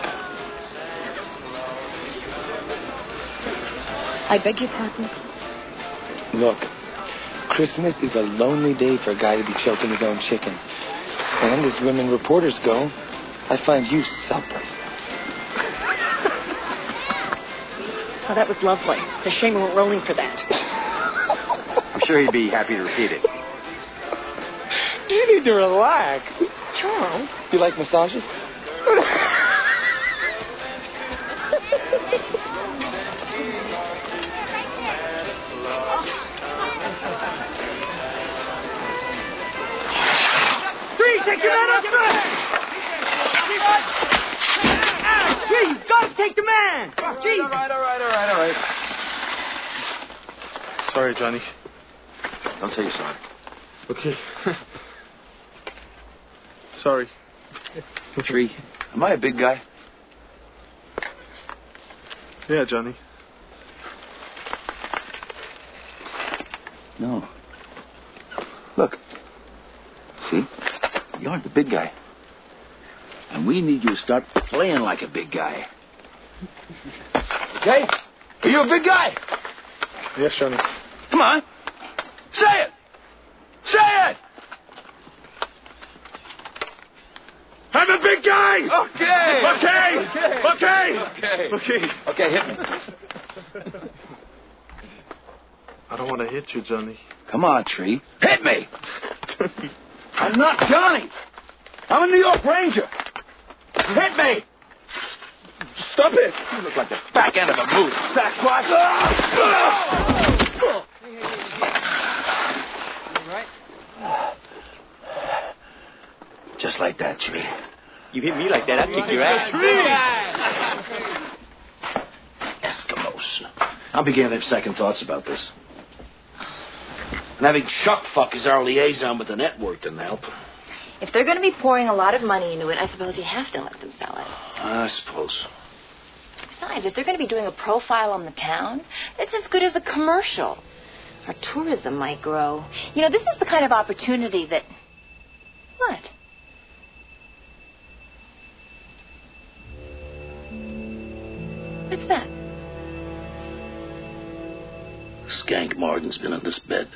I beg your pardon? Look, Christmas is a lonely day for a guy to be choking his own chicken. And as women reporters go, I find you supper. Oh, that was lovely. It's a shame we weren't rolling for that. I'm sure he'd be happy to repeat it. You need to relax. Charles? You like massages? Three, take your man up front! Here, you gotta take the man! Jesus. All right. Sorry, Johnny. Don't say you're sorry. Okay. Sorry. Tree, am I a big guy? Yeah, Johnny. No. Look. See? You aren't the big guy. And we need you to start playing like a big guy. Okay? Are you a big guy? Yes, Johnny. Come on. Say it! Say it! I'm a big guy! Okay! Okay! Okay! Okay, hit me. don't want to hit you, Johnny. Come on, Tree. Hit me! I'm not Johnny! I'm a New York Ranger! Hit me! Stop it! You look like the back end of a moose, Sasquatch! Just like that, Tree. You hit me like that, I'd kick your ass. Eskimos. I'm beginning to have second thoughts about this. And having Chuck fuck as our liaison with the network didn't help. If they're going to be pouring a lot of money into it, I suppose you have to let them sell it. I suppose. Besides, if they're going to be doing a profile on the town, it's as good as a commercial. Our tourism might grow. You know, this is the kind of opportunity that... What? What's that? Skank Martin's been in this bed.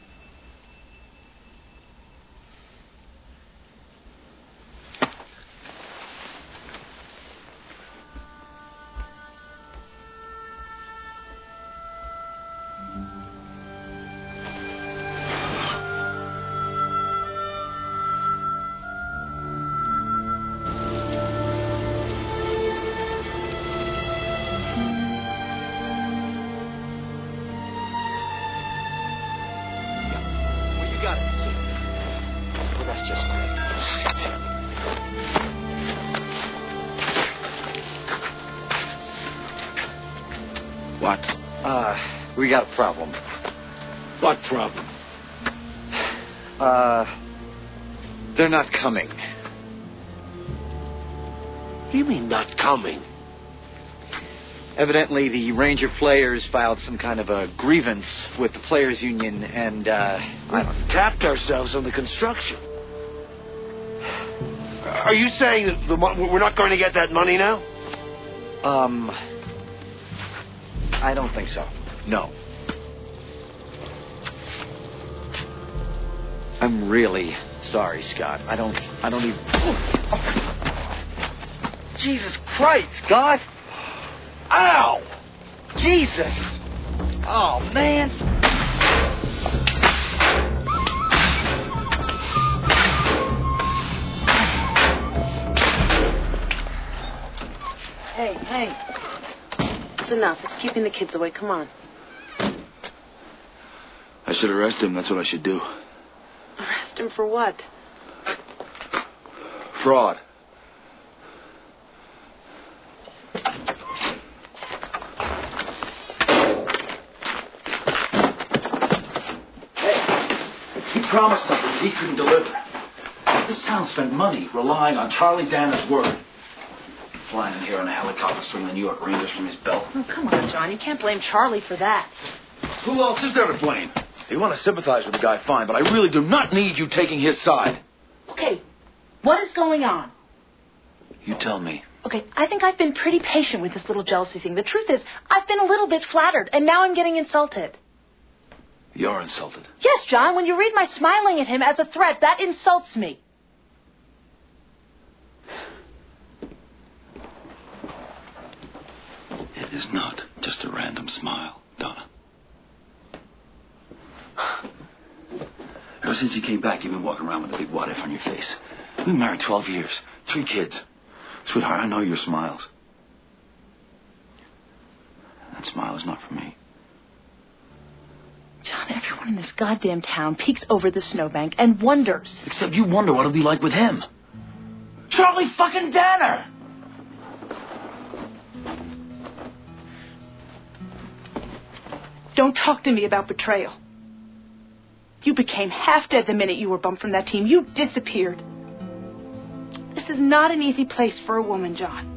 We got a problem. What problem? They're not coming. What do you mean, not coming? Evidently, the Ranger players filed some kind of a grievance with the players' union, and, tapped ourselves on the construction. Are you saying that we're not going to get that money now? I don't think so. No. I'm really sorry, Scott. I don't even... Jesus Christ, Scott! Ow! Jesus! Oh, man! Hey. It's enough. It's keeping the kids away. Come on. I should arrest him. That's what I should do. Arrest him for what? Fraud. He promised something he couldn't deliver. This town spent money relying on Charlie Danner's word. Flying in here on a helicopter, swinging the New York Rangers from his belt. Oh, come on, John. You can't blame Charlie for that. Who else is there to blame? You want to sympathize with the guy, fine, but I really do not need you taking his side. Okay, what is going on? You tell me. Okay, I think I've been pretty patient with this little jealousy thing. The truth is, I've been a little bit flattered, and now I'm getting insulted. You're insulted. Yes, John, when you read my smiling at him as a threat, that insults me. It is not just a random smile, Donna. Ever since you came back, you've been walking around with a big what if on your face. We've been married 12 years, 3 kids. Sweetheart, I know your smiles. That smile is not for me. John, everyone in this goddamn town peeks over the snowbank and wonders. Except you wonder what it'll be like with him. Charlie fucking Danner! Don't talk to me about betrayal. You became half dead the minute you were bumped from that team. You disappeared. This is not an easy place for a woman, John.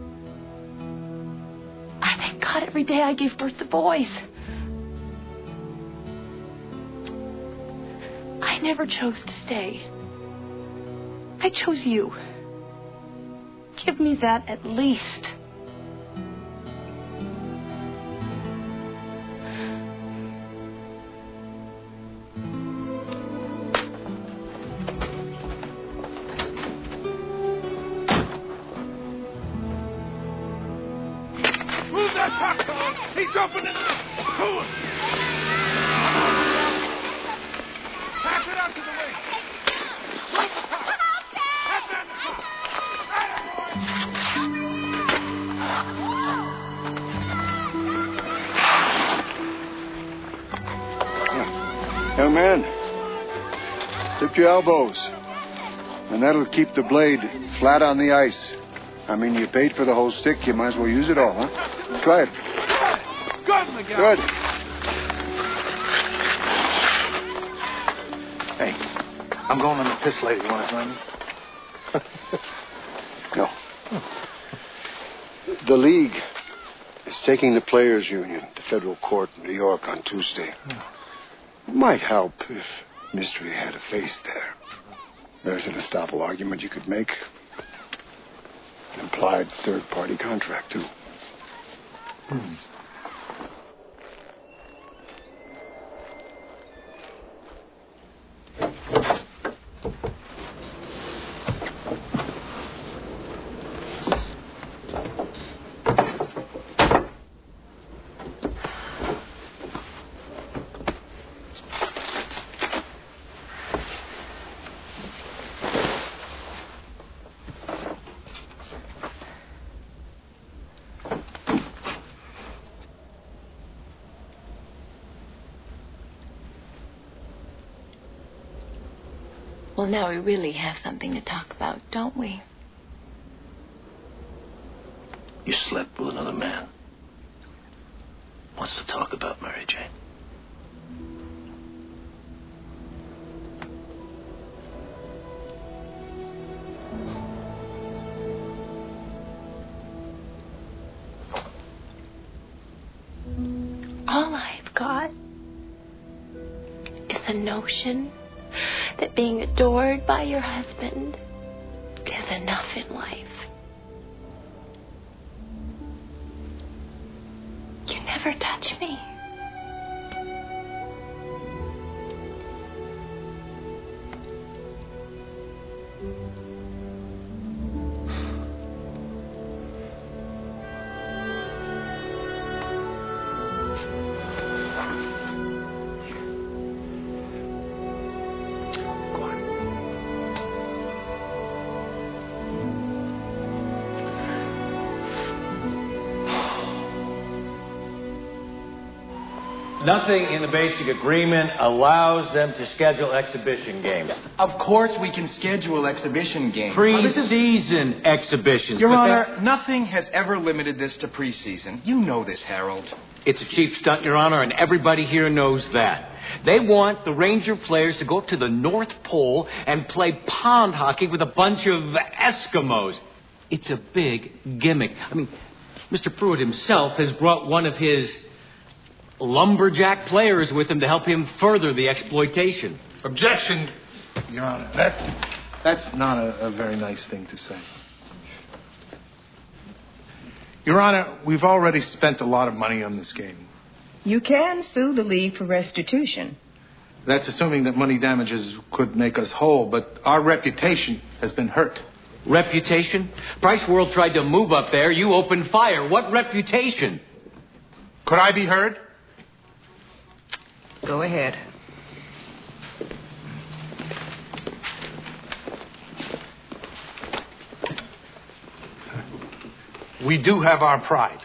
I thank God every day I gave birth to boys. I never chose to stay. I chose you. Give me that at least. Move that puck, He's opening it! Young man, lift your elbows. And that'll keep the blade flat on the ice. I mean, you paid for the whole stick. You might as well use it all, huh? Try it. Good, Miguel. Good. Hey, I'm going on the piss later. You want to join me? No. The league is taking the players' union to federal court in New York on Tuesday. It might help if Mystery had a face there. There's an estoppel argument you could make. An implied third-party contract, too. Well, now we really have something to talk about, don't we? You slept with another man. What's to talk about, Mary Jane? All I've got is the notion that being adored by your husband is enough in life. You never touch me. Nothing in the basic agreement allows them to schedule exhibition games. Of course we can schedule exhibition games. Pre-season exhibitions. Your Honor, nothing has ever limited this to preseason. You know this, Harold. It's a cheap stunt, Your Honor, and everybody here knows that. They want the Ranger players to go up to the North Pole and play pond hockey with a bunch of Eskimos. It's a big gimmick. I mean, Mr. Pruitt himself has brought one of his lumberjack players with him to help him further the exploitation. Objection, Your Honor. That's not a very nice thing to say. Your Honor, we've already spent a lot of money on this game. You can sue the league for restitution. That's assuming that money damages could make us whole, but our reputation has been hurt. Reputation? Price World tried to move up there. You opened fire. What reputation? Could I be heard? Go ahead. We do have our pride.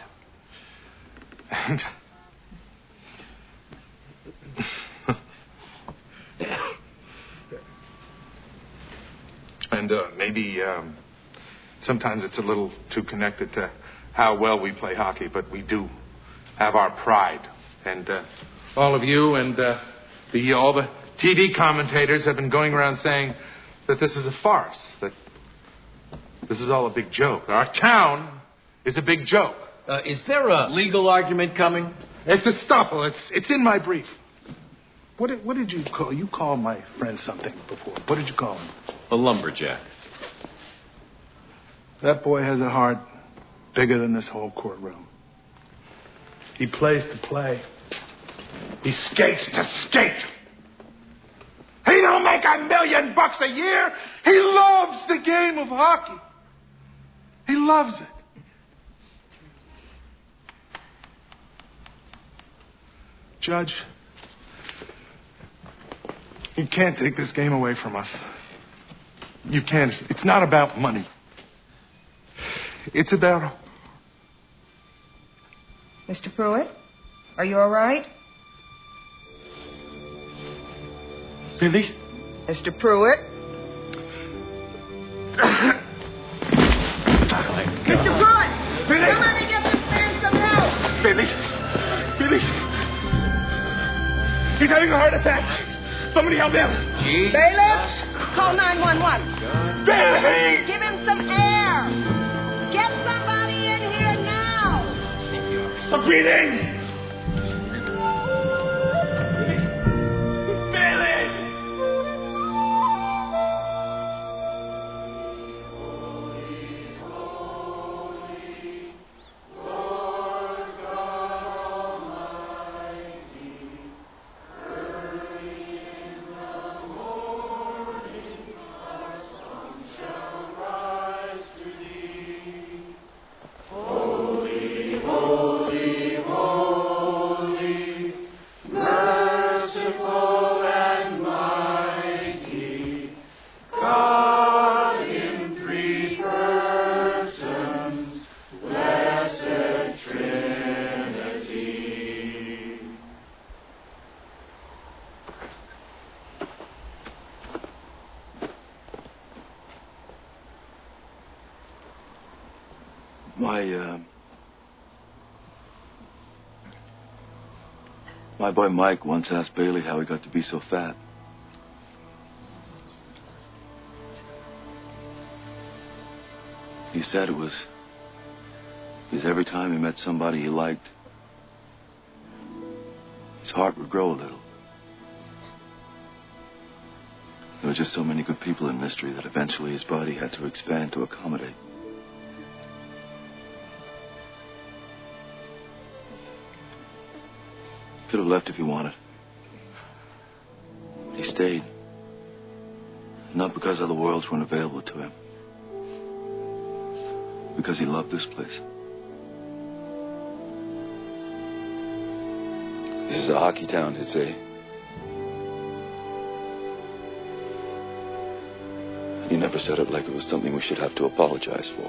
And maybe sometimes it's a little too connected to how well we play hockey, but we do have our pride. And all of you and all the TV commentators have been going around saying that this is a farce, that this is all a big joke. Our town is a big joke. Is there a legal argument coming? It's a estoppel. It's in my brief. What did you call? You called my friend something before. What did you call him? A lumberjack. That boy has a heart bigger than this whole courtroom. He plays to play. He skates to skate. He don't make $1 million a year. He loves the game of hockey. He loves it. Judge, you can't take this game away from us. You can't. It's not about money. It's about... Mr. Pruitt, are you all right? Billy? Mr. Pruitt? Mr. Pruitt! Billy! Somebody get this man some help! Billy! Billy! He's having a heart attack! Somebody help him! Bailiff, call 911. Billy! Give him some air! Get somebody in here now! Stop breathing! My boy Mike once asked Bailey how he got to be so fat. He said it was because every time he met somebody he liked, his heart would grow a little. There were just so many good people in Mystery that eventually his body had to expand to accommodate. Could have left if he wanted. But he stayed. Not because other worlds weren't available to him. Because he loved this place. This is a hockey town, he'd say. He never said it like it was something we should have to apologize for.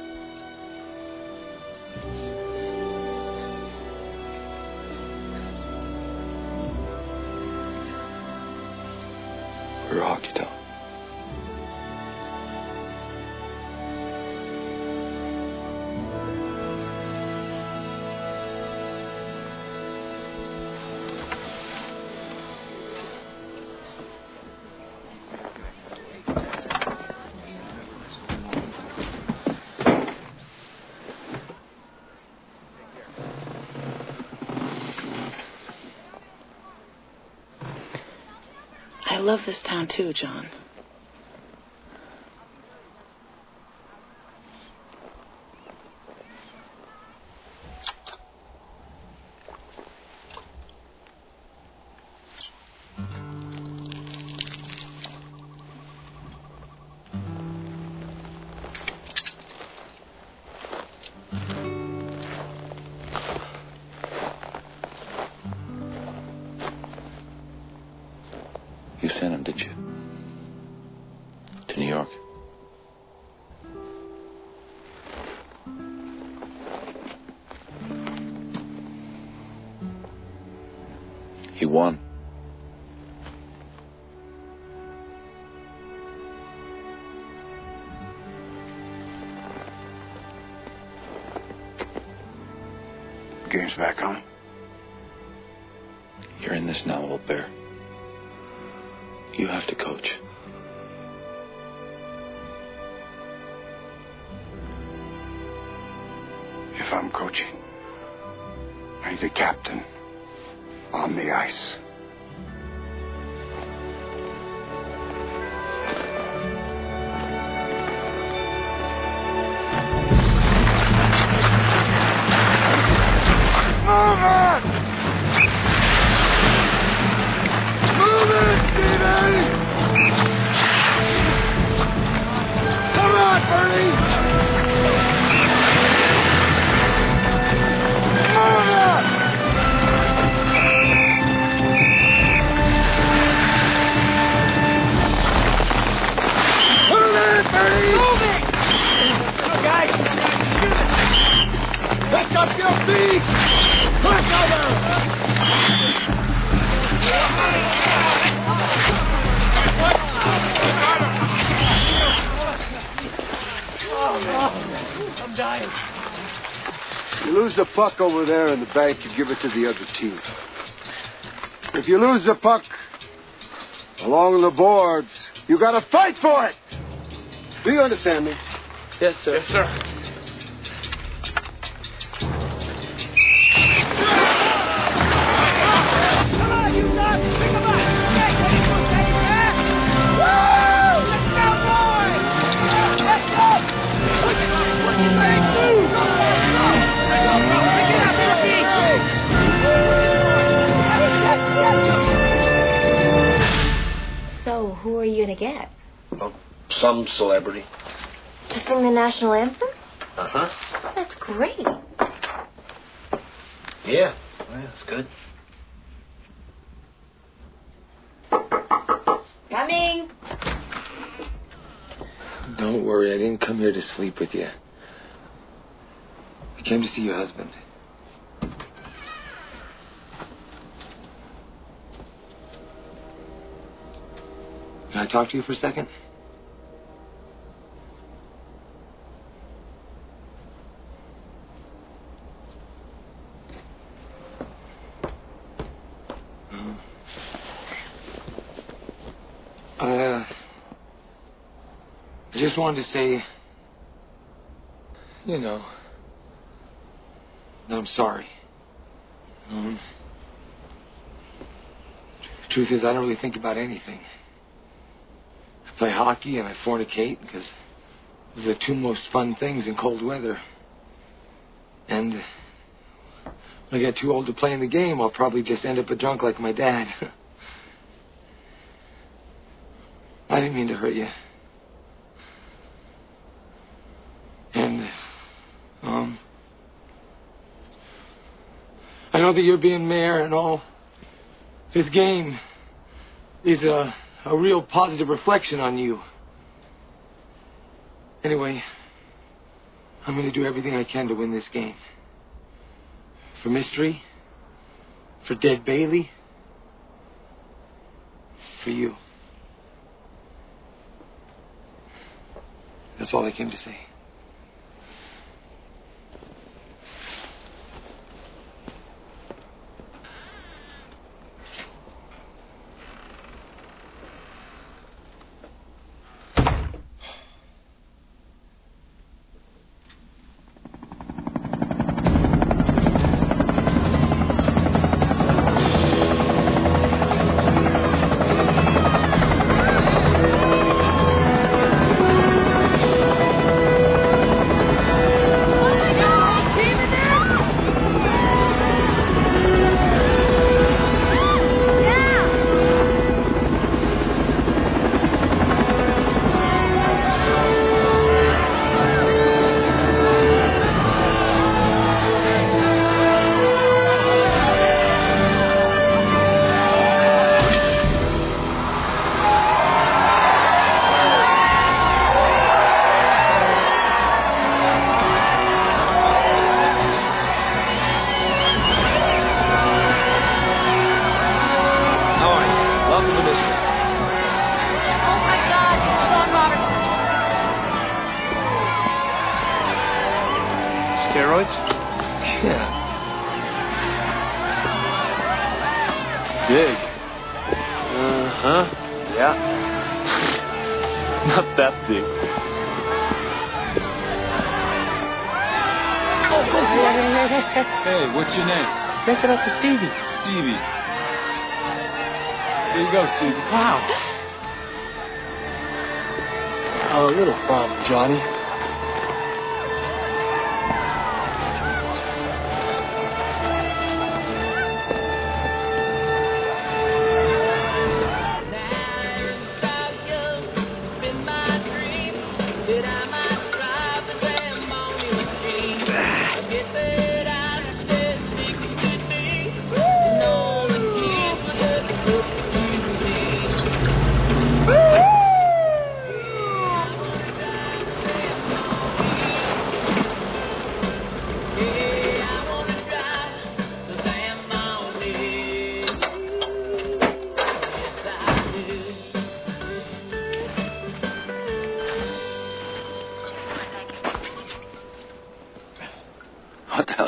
We're a hockey town. I love this town too, John. You sent him, didn't you? To New York. He won. Game's back on. You're in this now, old bear. You have to coach. If I'm coaching, I need a captain on the ice. Move it! Move it, Stevie! Come on, Bernie! Move it! lose the puck over there in the bank, you give it to the other team. If you lose the puck along the boards, you got to fight for it. Do you understand me? Yes, sir. Yes, sir. So, who are you going to get? Oh, some celebrity. To sing the national anthem? Uh-huh. That's great. Yeah, that's good. Coming. Don't worry, I didn't come here to sleep with you. I came to see your husband. Can I talk to you for a second? I just wanted to say, that I'm sorry. Truth is, I don't really think about anything. I play hockey and I fornicate because those are the two most fun things in cold weather. And when I get too old to play in the game, I'll probably just end up a drunk like my dad. I didn't mean to hurt you. And, I know that you're being mayor and all. This game is a real positive reflection on you. Anyway, I'm going to do everything I can to win this game. For Mystery, for Dead Bailey, for you. That's all I came to say. Steroids? Yeah. Big. Uh-huh. Yeah. Not that big. Oh, go for it. Hey, what's your name? Make it up to Stevie. Stevie. There you go, Stevie. Wow. A little problem, Johnny.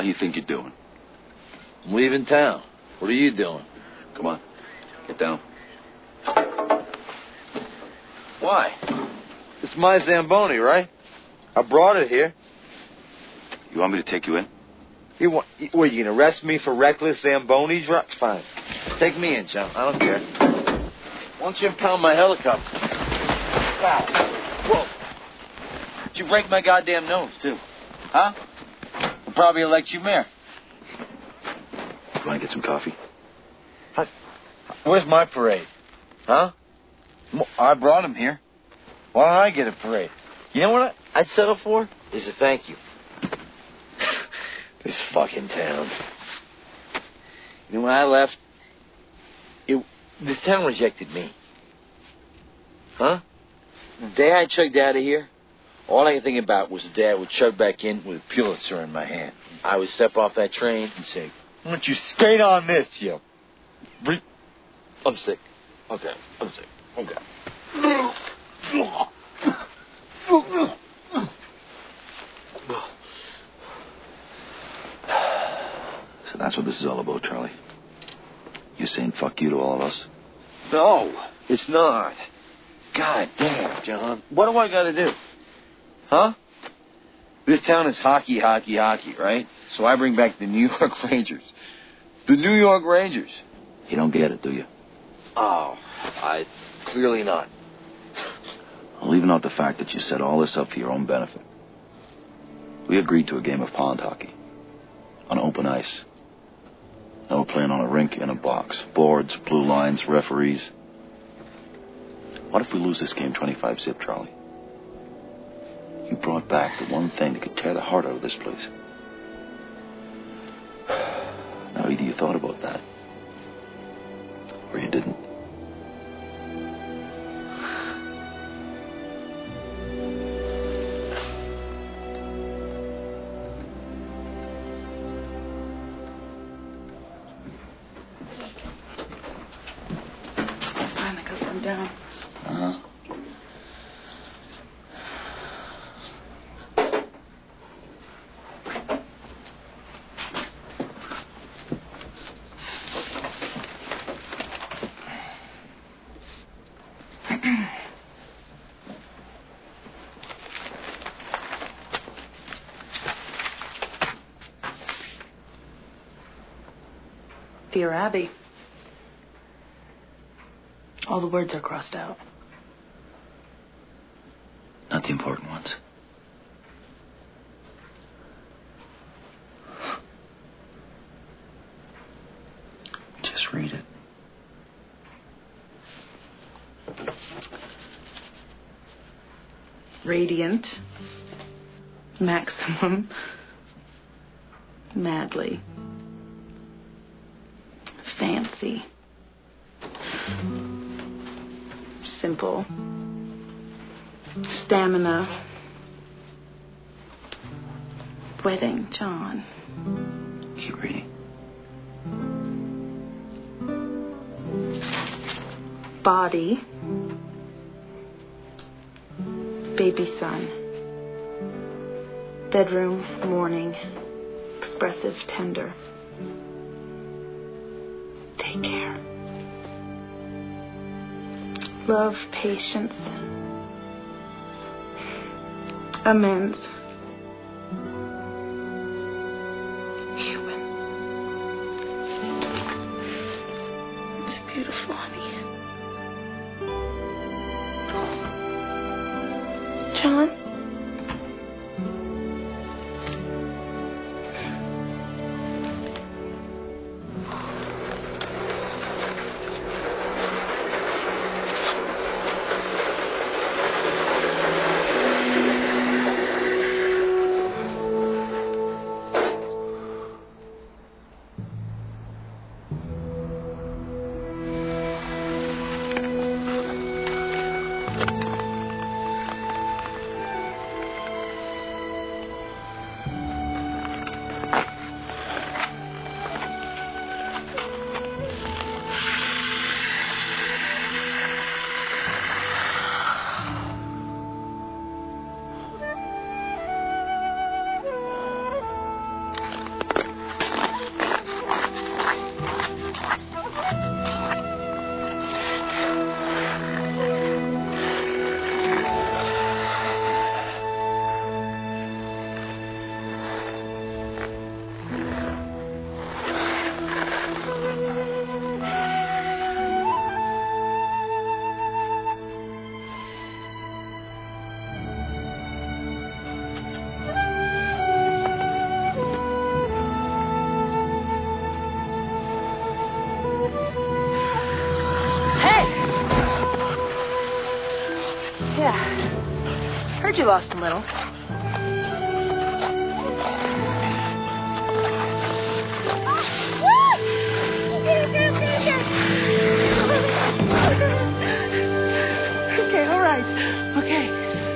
do you think you're doing? I'm leaving town. What are you doing? Come on. Get down. Why? It's my Zamboni, right? I brought it here. You want me to take you in? What, you going to arrest me for reckless Zamboni drive? Fine. Take me in, John. I don't care. Why don't you impound my helicopter? Wow. Whoa. Did you break my goddamn nose, too? Huh? I'll probably elect you mayor. You want to get some coffee? Where's my parade? Huh? I brought him here. Why don't I get a parade? You know what I'd settle for? Is a thank you. This fucking town. You know, when I left, this town rejected me. Huh? The day I chugged out of here, all I could think about was the day I would chug back in with a Pulitzer in my hand. I would step off that train and say, "Why don't you skate on this, you?" I'm sick. Okay, I'm sick. Okay. So that's what this is all about, Charlie. You saying fuck you to all of us? No, it's not. God damn, John. What do I gotta do? Huh? This town is hockey, hockey, hockey, right? So I bring back the New York Rangers. The New York Rangers. You don't get it, do you? Oh, clearly not. Leaving out the fact that you set all this up for your own benefit. We agreed to a game of pond hockey. On open ice. Now we're playing on a rink in a box. Boards, blue lines, referees. What if we lose this game 25-zip, Charlie? You brought back the one thing that could tear the heart out of this place. Now, either you thought about that, or you didn't. Finally got them down. Uh-huh. Dear Abby. All the words are crossed out. Not the important ones. Just read it. Radiant. Maximum. Madly. Fancy. Simple. Stamina. Wedding, John. Keep reading. Body. Baby son. Bedroom, morning. Expressive, tender. Take care. Love, patience. Amends. Human. It's beautiful, honey. John? heard you lost a little. Okay, all right. Okay.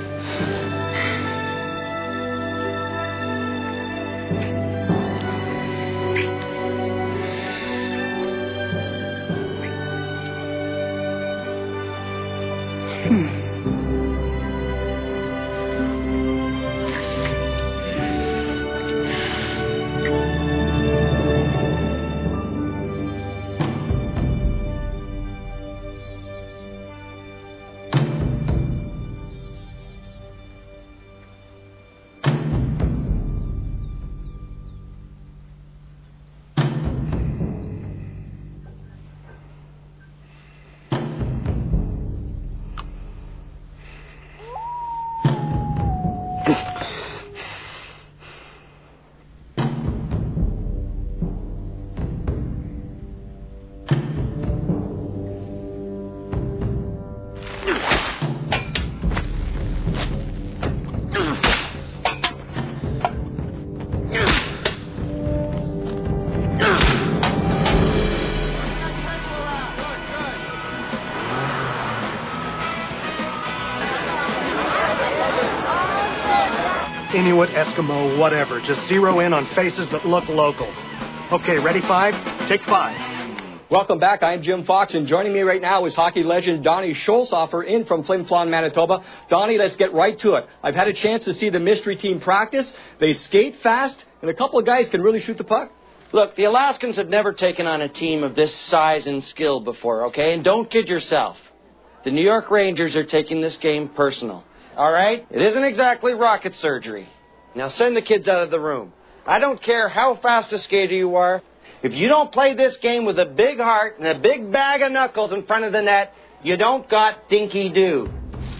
Inuit, Eskimo, whatever. Just zero in on faces that look local. Okay, ready, 5? Take 5. Welcome back. I'm Jim Fox, and joining me right now is hockey legend Donnie Scholzhofer in from Flin Flon, Manitoba. Donnie, let's get right to it. I've had a chance to see the mystery team practice. They skate fast, and a couple of guys can really shoot the puck. Look, the Alaskans have never taken on a team of this size and skill before, okay? And don't kid yourself. The New York Rangers are taking this game personal. All right? It isn't exactly rocket surgery. Now send the kids out of the room. I don't care how fast a skater you are. If you don't play this game with a big heart and a big bag of knuckles in front of the net, you don't got dinky-doo.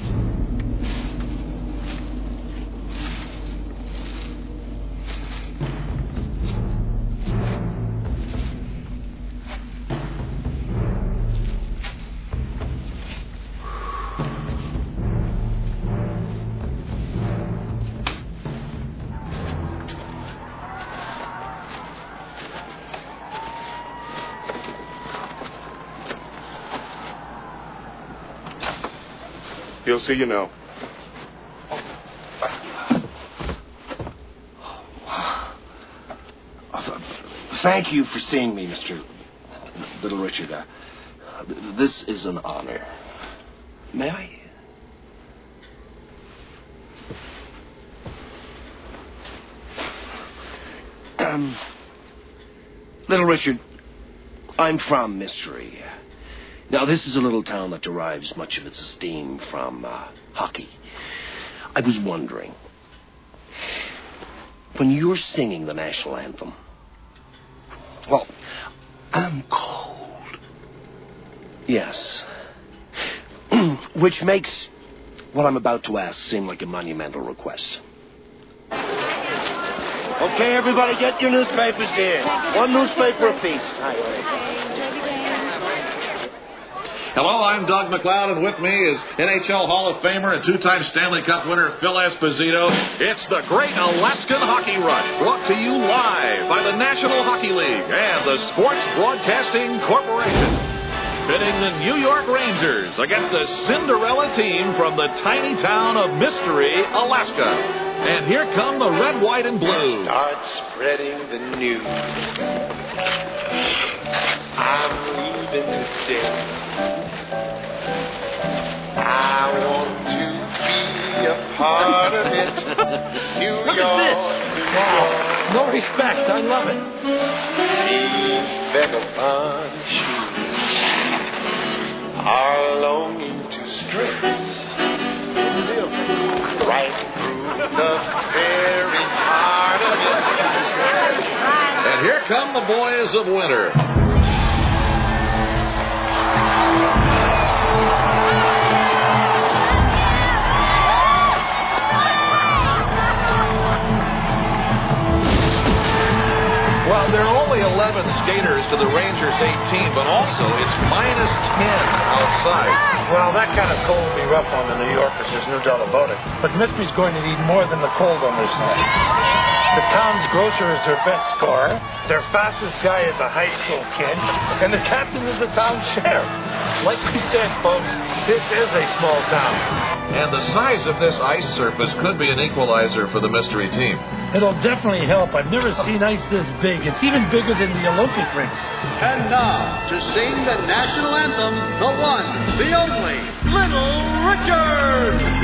You'll see, you know. Thank you for seeing me, Mr. Little Richard. This is an honor. May I? Little Richard, I'm from Mystery. Now, this is a little town that derives much of its esteem from hockey. I was wondering, when you're singing the national anthem, well, I'm cold. Yes. Which makes what I'm about to ask seem like a monumental request. Okay, everybody, get your newspapers here. One newspaper apiece. Hello, I'm Doug McLeod, and with me is NHL Hall of Famer and two-time Stanley Cup winner Phil Esposito. It's the Great Alaskan Hockey Rush, brought to you live by the National Hockey League and the Sports Broadcasting Corporation. Pitting the New York Rangers against a Cinderella team from the tiny town of Mystery, Alaska. And here come the red, white, and blue. Start spreading the news. I'm leaving today. I want to be a part of it. New Look York, at this. New Wow. York. No respect. I love it. These vagabond shoes are longing to stretch right through the very heart of it. And here come the boys of winter. Well, there are only 11 skaters to the Rangers 18, but also it's -10 outside. Well, that kind of cold will be rough on the New Yorkers, there's no doubt about it. But Mystery's going to need more than the cold on their side. The town's grocer is their best scorer, their fastest guy is a high school kid, and the captain is the town sheriff. Like we said, folks, this is a small town. And the size of this ice surface could be an equalizer for the Mystery team. It'll definitely help. I've never seen ice this big. It's even bigger than the Olympic rinks. And now, to sing the national anthem, the one, the only, Little Richard!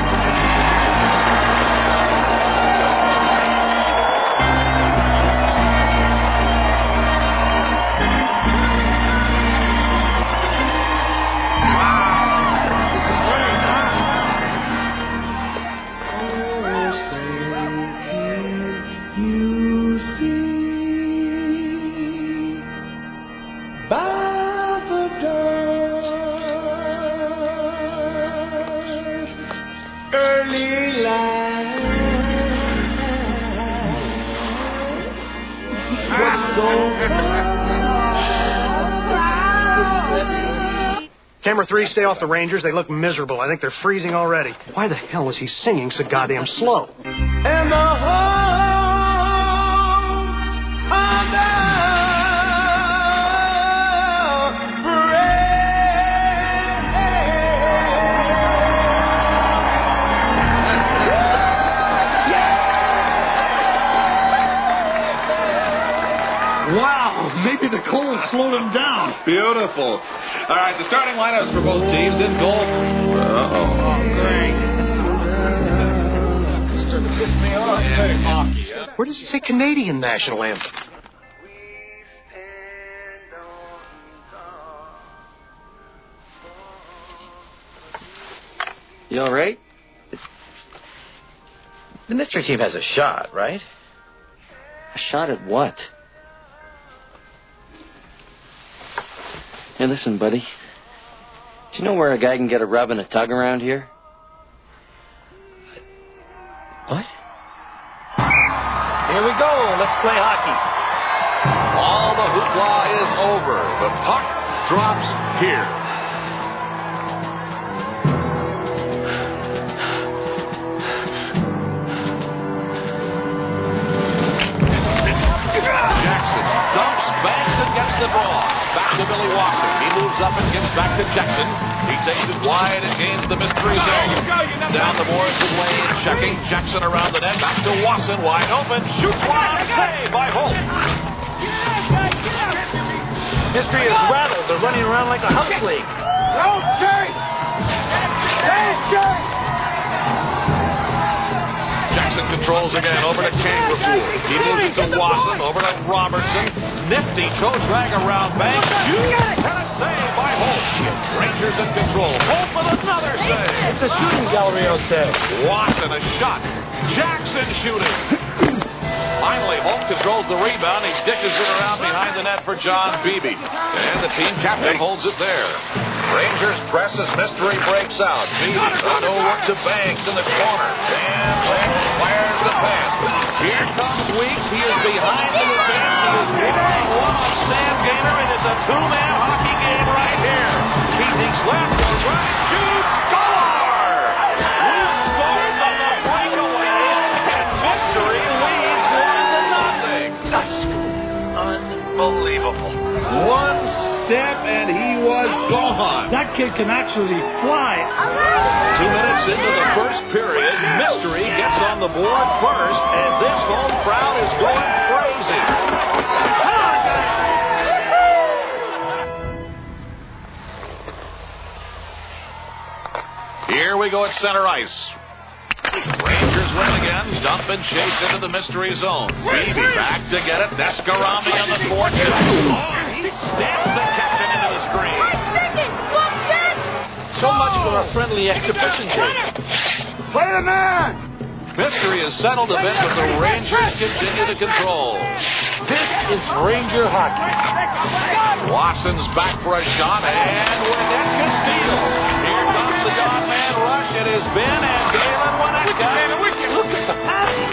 Camera 3, stay off the Rangers. They look miserable. I think they're freezing already. Why the hell is he singing so goddamn slow? And the Wow, maybe the cold slowed him down. Beautiful. All right, the starting lineups for both teams in goal. Uh-oh. Great. Starting to piss me off. Where does it say Canadian national anthem? You all right? The Mystery team has a shot, right? A shot at what? Hey, listen, buddy. Do you know where a guy can get a rub and a tug around here? What? Here we go. Let's play hockey. All the hoopla is over. The puck drops here. Jackson dumps, banks, and gets the ball. Back to Billy Watson. He moves up and gives back to Jackson. He takes it wide and gains the Mystery zone. Down the boards to Lane, checking. Jackson around the net. Back to Watson, wide open. Shoots one, save by Holt. Mystery is rattled. They're running around like a house league. Don't chase! Chase! Jackson controls again, over to Kangaroo. He moves it to Watson, over to Robertson. Nifty toe drag around Banks. Shoot! And a save by Holt. Rangers in control. Holt with another save. It's a shooting gallery out there. Watson a shot. Jackson shooting. Finally, Holt controls the rebound. He dishes it around behind the net for John Beebe. And the team captain holds it there. Rangers press as Mystery breaks out. Beebe on over to Banks in the corner. And Banks fires the pass. Here comes Weeks. He is behind the defense. He is one on Sam Gaynor. It is a two-man hockey game right here. Keating's left, goes right, shoots, score! Weeks scores on the breakaway, and Mystery leads 1-0. Unbelievable. One step and he was gone. That kid can actually fly. 2 minutes into the first period, Mystery gets on the board first, and this home crowd is going crazy. Here we go at center ice. Rangers win again. Dump and chase into the Mystery zone. Beebe back to get it. Descarami on the forecheck. Oh, he stamps the captain into the screen. So much for a friendly exhibition game. Play the man! Mystery is settled a bit, but the Rangers continue to control. This is Ranger hockey. Watson's back for a shot, and Winnet can steal. Here comes the odd man rush. It is Ben and Galen Winnetka. Look at the passing.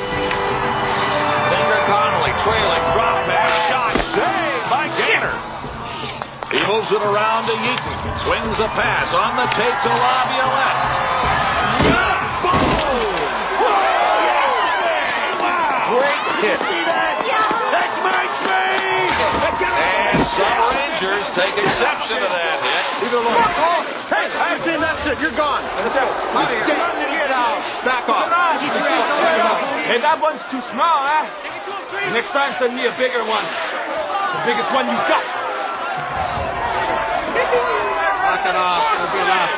Finger Connolly trailing, drop pass, shot, saved by Gaynor. He moves Throws it around to Yeaton. Swings a pass on the tape to Laviolette. Great hit. That's my train! And some Rangers take exception to that hit. Hey, I've seen that shit. You're gone. Get out. Back off. Hey, that one's too small, huh? Next time, send me a bigger one. The biggest one you've got. Knock it off. It'll be enough.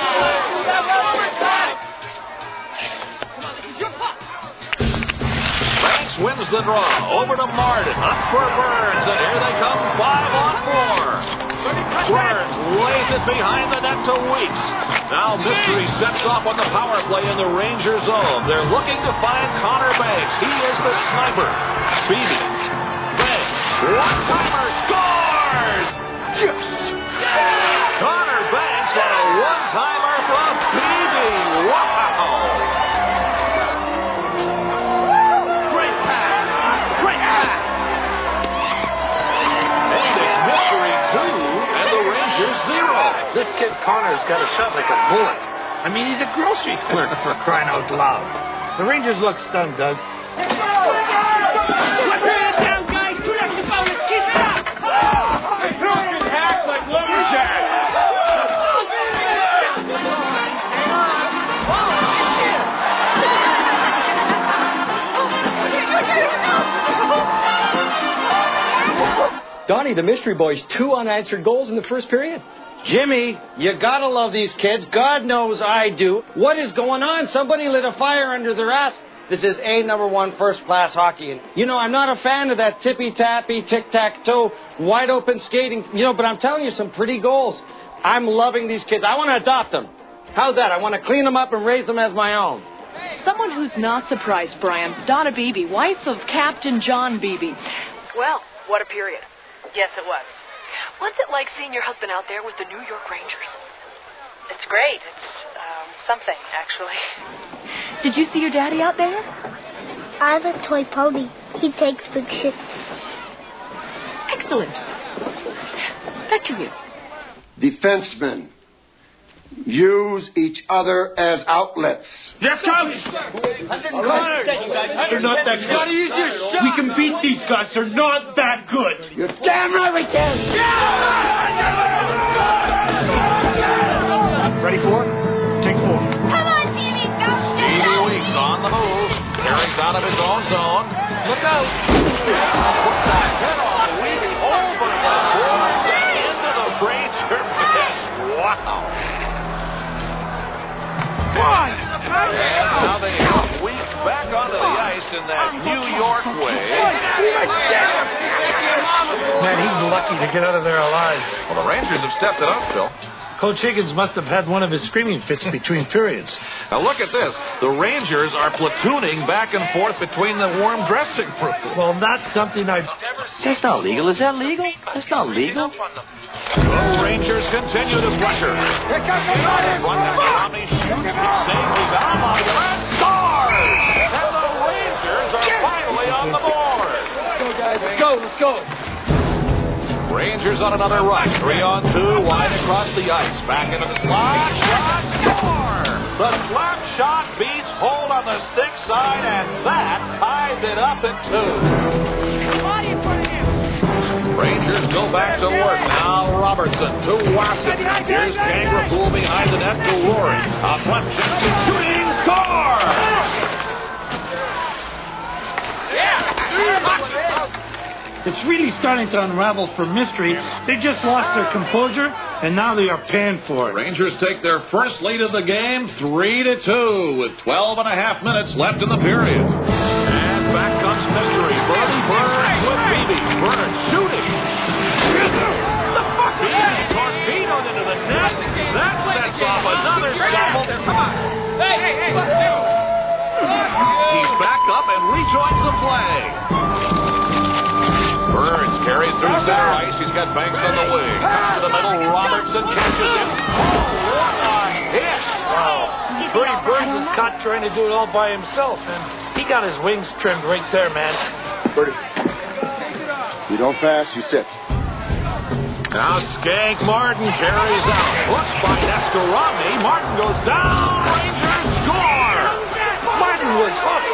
Banks wins the draw. Over to Martin. Up for Burns. And here they come. 5-on-4. Burns lays it behind the net to Weeks. Now Mystery sets off on the power play in the Ranger zone. They're looking to find Connor Banks. He is the sniper. Beebe. Banks. One-timer scores! Yes! Connor Banks on a one-timer from Beebe. Wow! Great pass. Great pass. And it's Mystery 2 and the Rangers 0. This kid Connor's got a shot like a bullet. I mean, he's a grocery clerk for crying out loud. The Rangers look stunned, Doug. Let's bring it down, guys. Two extra ball. Let's keep it up. They throw it in half like lumberjacks. Donnie, the Mystery Boys, 2 unanswered goals in the first period. Jimmy, you gotta love these kids. God knows I do. What is going on? Somebody lit a fire under their ass. This is #1 first-class hockey. And, I'm not a fan of that tippy-tappy, tic-tac-toe, wide-open skating, but I'm telling you, some pretty goals. I'm loving these kids. I want to adopt them. How's that? I want to clean them up and raise them as my own. Someone who's not surprised, Brian. Donna Beebe, wife of Captain John Beebe. Well, what a period. Yes, it was. What's it like seeing your husband out there with the New York Rangers? It's great. It's something, actually. Did you see your daddy out there? I have a toy pony. He takes big shits. Excellent. Back to you. Defensemen, use each other as outlets. Yes, coach. They're not that good. We can beat these guys. They're not that good. You're damn right we can. Ready for it? Take 4. Come on, Jimmy. Go. Stevie Weeks on the move. Carries out of his own zone. Look out. Puts that head on Weeks over the boards and into the Ranger net. Wow. And now they have Weeks back onto the ice in that New York way. Man, he's lucky to get out of there alive. Well, the Rangers have stepped it up, Phil. Coach Higgins must have had one of his screaming fits between periods. Now look at this. The Rangers are platooning back and forth between the warm dressing room. Well, that's something That's not legal. Is that legal? That's not legal. The Rangers continue to pressure. Here comes the Tommy shoots, saves the Valmont, and scores! And the Rangers are finally on the board. Let's go, guys. Let's go. Rangers on another rush. 3-on-2, wide across the ice. Back into the slot. Shot, score! The slap shot beats hold on the stick side, and that ties it up at 2. Body in front of him. Rangers go back to work. Now Robertson to Wasson. Here's Kangaroo behind the net to Rory. A punch and shooting score! It's really starting to unravel for Mystery. They just lost their composure, and now they are paying for it. Rangers take their first lead of the game, 3-2, with 12.5 minutes left in the period. And back comes Mystery. Burns with Beebe. Burns shooting. Beebe torpedoed into the net. That sets off another stumble. Hey. He's back up and rejoins the play. Burns carries through center ice. He's got Banks on the wing. Comes to the middle. Robertson catches him. Oh, what a hit! Bertie Burns is caught trying to do it all by himself, and he got his wings trimmed right there, man. Bertie, you don't pass, you sit. Now Skank Martin carries out. Looks by Nestorami. Martin goes down. Rangers score. Martin was hooked.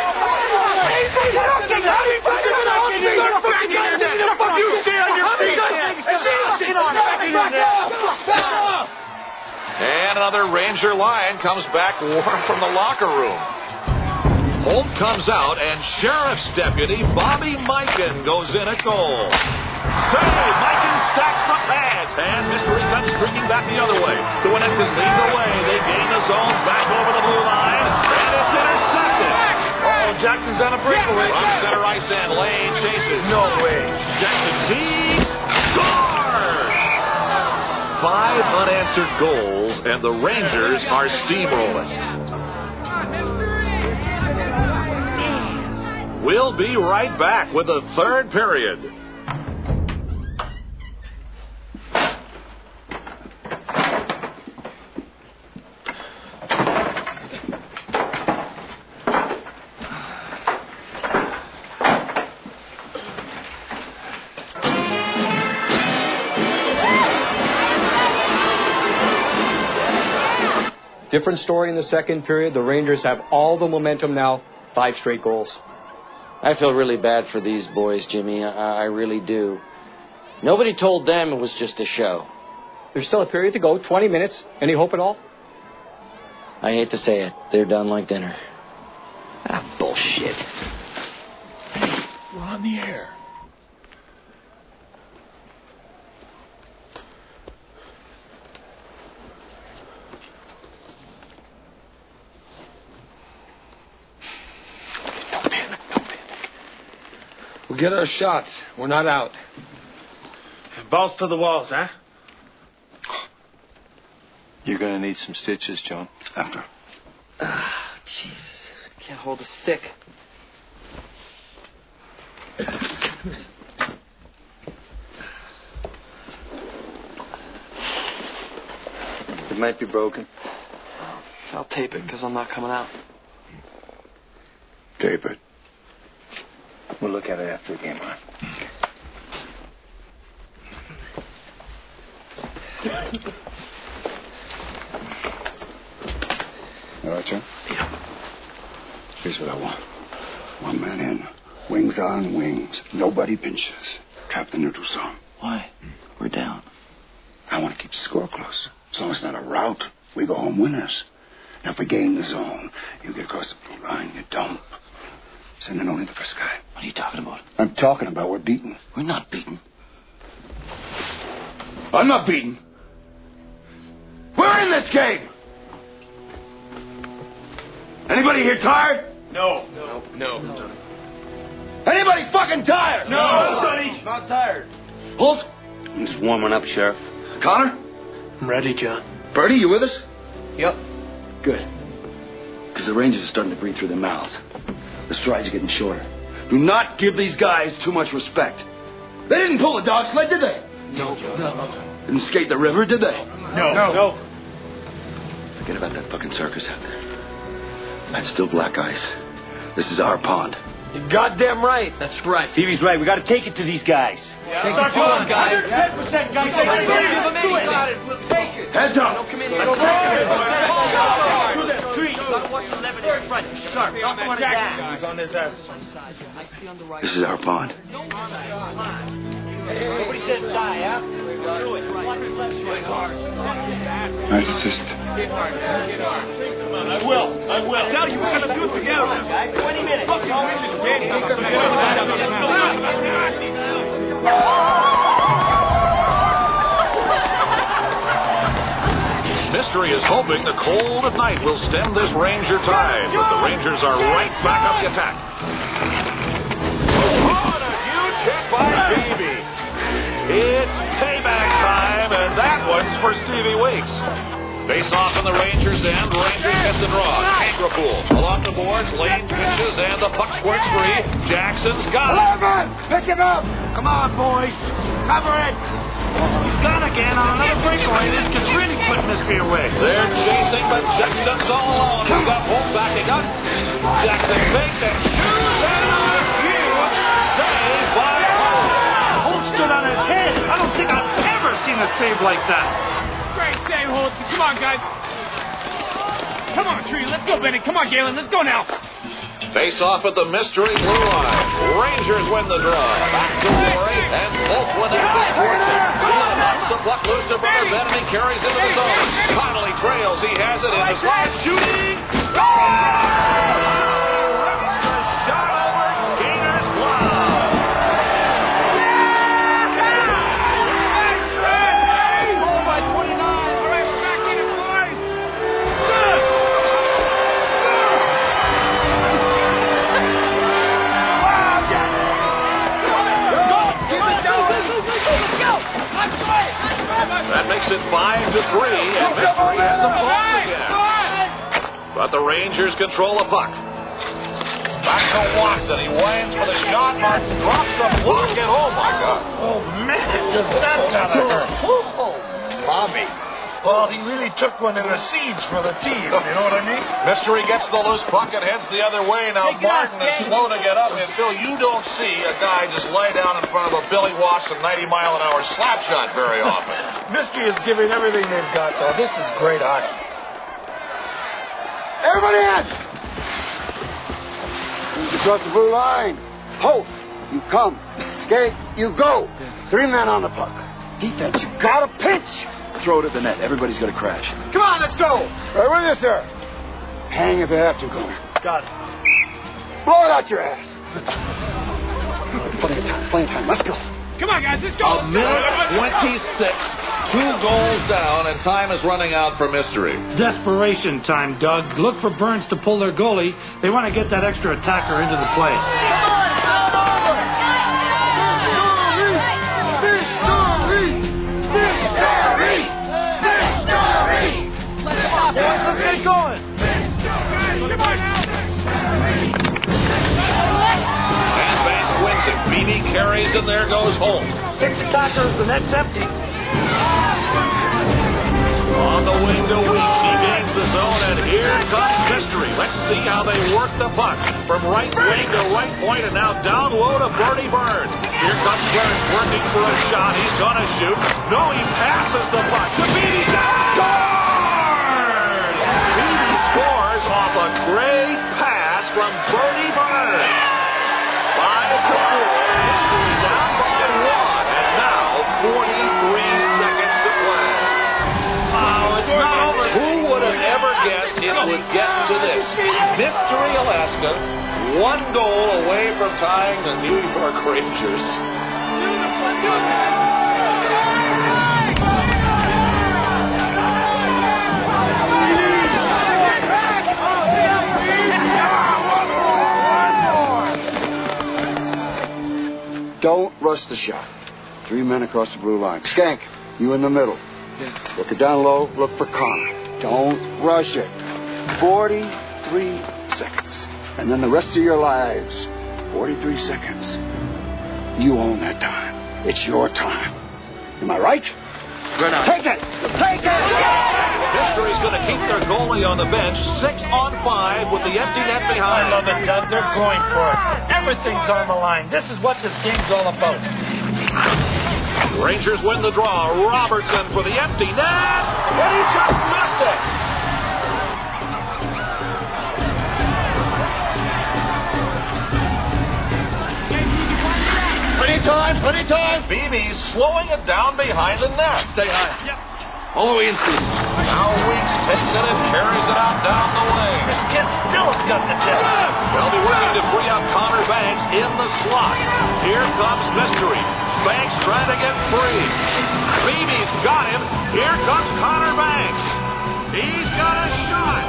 And another Ranger line comes back warm from the locker room. Holt comes out, and Sheriff's Deputy Bobby Mikan goes in at goal. Save! Mikan stacks the pads, and Mystery comes streaking back the other way. The Winnetkins lead the way. They gain the zone back over the blue line, and it's intercepted. Oh, Jackson's on a breakaway. From center ice and Lane chases. No way. Jackson T scores! 5 unanswered goals, and the Rangers are steamrolling. We'll be right back with the third period. Different story in the second period. The Rangers have all the momentum now. 5 straight goals. I feel really bad for these boys, Jimmy. I really do. Nobody told them it was just a show. There's still a period to go. 20 minutes. Any hope at all? I hate to say it. They're done like dinner. Ah, bullshit. We're on the air. We'll get our shots. We're not out. Balls to the walls, huh? You're gonna need some stitches, John. After. Ah, Jesus. I can't hold a stick. It might be broken. I'll tape it because I'm not coming out. Tape it. We'll look at it after the game, huh? All right, John? Yeah. Here's what I want. 1 man in. Wings on, wings. Nobody pinches. Trap the neutral zone. Why? We're down. I want to keep the score close. As long as it's not a rout, we go home winners. Now, if we gain the zone, you get across the blue line, you dump. Sending only the first guy. What are you talking about? I'm talking about we're beaten. We're not beaten. I'm not beaten. We're in this game. Anybody here tired? No. Anybody fucking tired? No, Sonny. Not tired. Holt? I'm just warming up, Sheriff. Connor? I'm ready, John. Bertie, you with us? Yep. Good. Because the Rangers are starting to breathe through their mouths. The strides are getting shorter. Do not give these guys too much respect. They didn't pull a dog sled, did they? No. Didn't skate the river, did they? No. Forget about that fucking circus out there. That's still black ice. This is our pond. You're goddamn right. That's right. Stevie's right. We got to take it to these guys. Take it to them, guys. 110%, guys. Got it. We'll take it. Heads up. Don't come in here. This is our pond. Nobody says die, huh? Do it. Nice assist. I will. Tell you, we're going to do it together. 20 minutes. Fuck you, Mr. Danny. Mystery is hoping the cold of night will stem this Ranger tide, but the Rangers are right back on the attack. What a huge hit by Beebe. It's payback time, and that one's for Stevie Weeks. Face off in the Rangers' end. Rangers get the draw. Angrapool along the boards. Lane pitches, and the puck squirts free. Jackson's got it. Pick him up! Come on, boys. Cover it! He's gone again on another breakaway. This kid's really putting this beer away. They're chasing, but Jackson's all alone. He's got Holt backing up. Jackson fakes and shoots, and a huge save by Holt. Holt stood on his head. I don't think I've making a save like that. Great save, Holtz. Come on, guys. Come on, Tree. Let's go, Benny. Come on, Galen. Let's go now. Face off at the mystery blue line. Rangers win the draw. Back to Rory, and both Winnipeg towards him. Galen knocks the puck loose to Brother Ben, and he carries into the zone. Connolly trails. He has it in the slot. Shooting. Score! Shot over Gator's glove. Goal by 29. All right, we're back in it, boys. That makes it 5-3, and Mystery has a ball again. But the Rangers control the puck. Back to Watson. He winds for the shot. Martin drops the block, and oh my God. Oh, man, does that gotta hurt. Bobby. Well, he really took one in the seeds for the team, you know what I mean? Mystery gets the loose puck and heads the other way. Now Martin is slow to get up, and Phil, you don't see a guy just lay down in front of a Billy Watson 90-mile-an-hour slap shot very often. Mystery is giving everything they've got, though. This is great hockey. Everybody in! Across the blue line. Holt, you come. Skate, you go. 3 men on the puck. Defense, you gotta pinch. Throw it at the net. Everybody's got to crash. Come on, let's go. Right with you, sir. Hang if you have to, Connor. Got it. Blow it out your ass. Plenty of time. Let's go. Come on, guys. Let's go. A minute 26. 2 goals down, and time is running out for Mystery. Desperation time, Doug. Look for Burns to pull their goalie. They want to get that extra attacker into the play. Let's get going. And Vance wins it. Beebe carries, and there goes Holt. 6 attackers, the net's empty. On the wing to Weeks, he gains the zone, and here comes Mystery. Let's see how they work the puck. From right wing to right point, and now down low to Bernie Burns. Here comes Burns working for a shot. He's gonna shoot. No, he passes the puck to Beebe. Scores! Beebe scores off a great pass from Bernie Burns. 5-4. Mystery down by 1, and now 43 seconds to play. It's not over. Who would have ever guessed it would get to this? Mystery Alaska, 1 goal away from tying the New York Rangers. Don't rush the shot. 3 men across the blue line. Skank, you in the middle. Look it down low. Look for Connor. Don't rush it. 43 seconds. And then the rest of your lives. 43 seconds. You own that time. It's your time. Am I right? Good on. Take it! Take it! Mystery's going to keep their goalie on the bench. 6 on 5 with the empty net behind. I love it, Doug. They're going for it. Everything's on the line. This is what this game's all about. Rangers win the draw. Robertson for the empty net. And he just missed it. Plenty time. Beebe's slowing it down behind the net. Stay high. Yep. All the way in speed. Now Weeks takes it and carries it out down the wing. This kid still has got the chest. They'll be working to free up Connor Banks in the slot. Here comes Mystery. Banks trying to get free. Beebe's got him. Here comes Connor Banks. He's got a shot.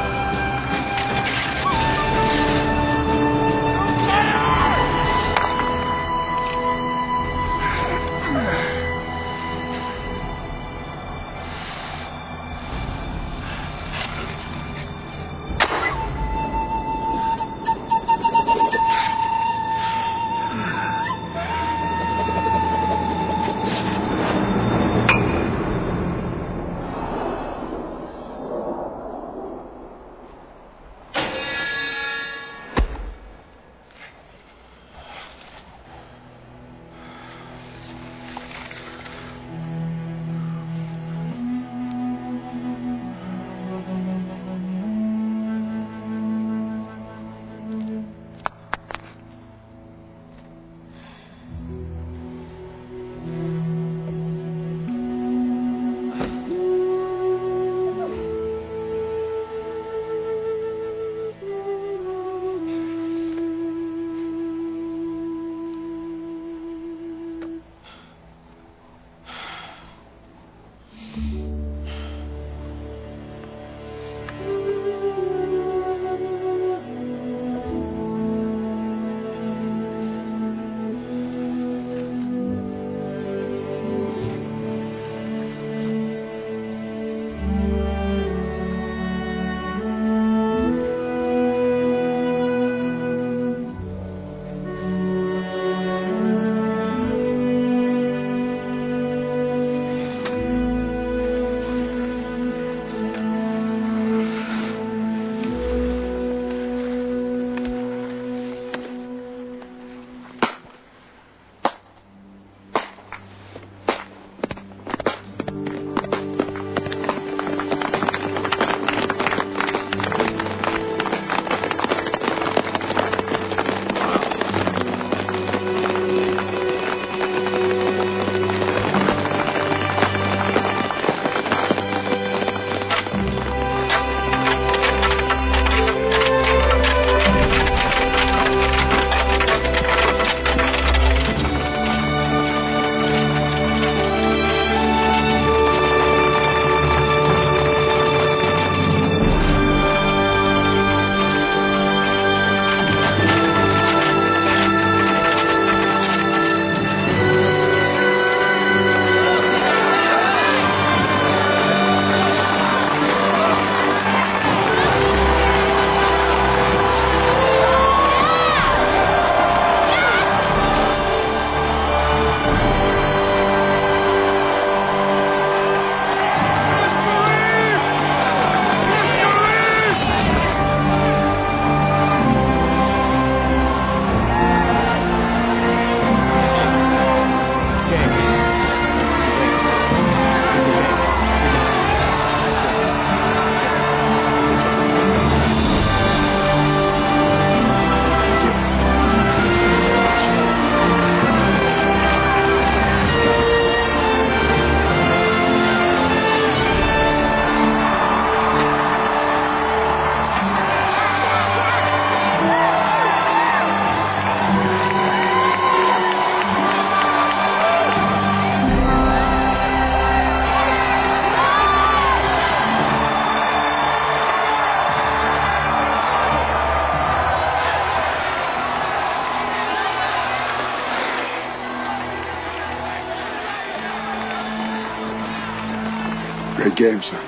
Great game, son.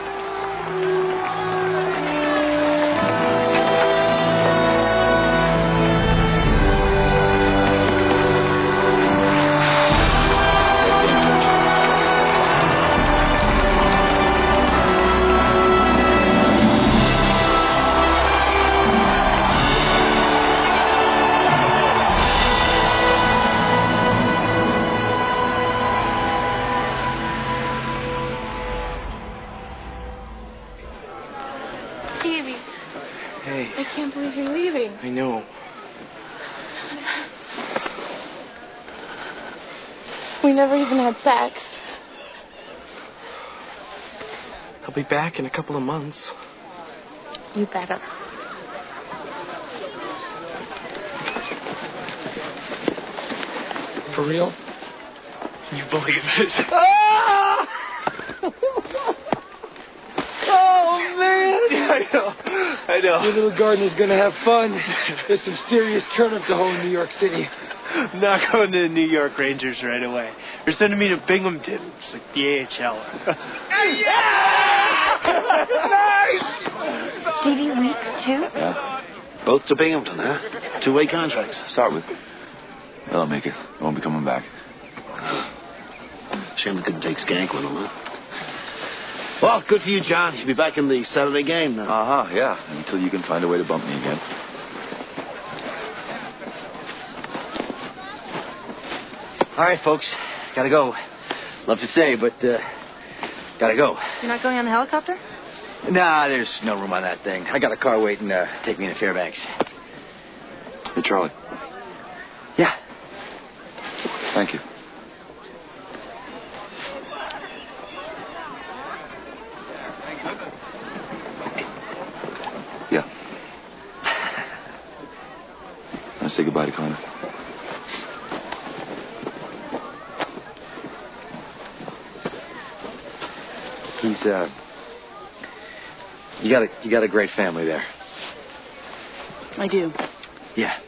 I can't believe you're leaving. I know. We never even had sex. I'll be back in a couple of months. You better. For real? You believe it? Oh, man. I know. Your little gardener's gonna have fun. There's some serious turnip to hoe in New York City. I'm not going to the New York Rangers right away. They're sending me to Binghamton. It's like the AHL. Nice! Stevie Weeks, too? Yeah. Both to Binghamton, huh? 2-way contracts to start with. They'll make it. They won't be coming back. Shame they couldn't take Skank with them, huh? Well, good for you, John. You'll be back in the Saturday game now. Uh-huh, yeah. Until you can find a way to bump me again. All right, folks. Gotta go. Love to say, but, gotta go. You're not going on the helicopter? Nah, there's no room on that thing. I got a car waiting to take me to Fairbanks. Hey, Charlie. Yeah. Thank you. Yeah. I'll say goodbye to Connor. He's, you got a great family there. I do. Yeah.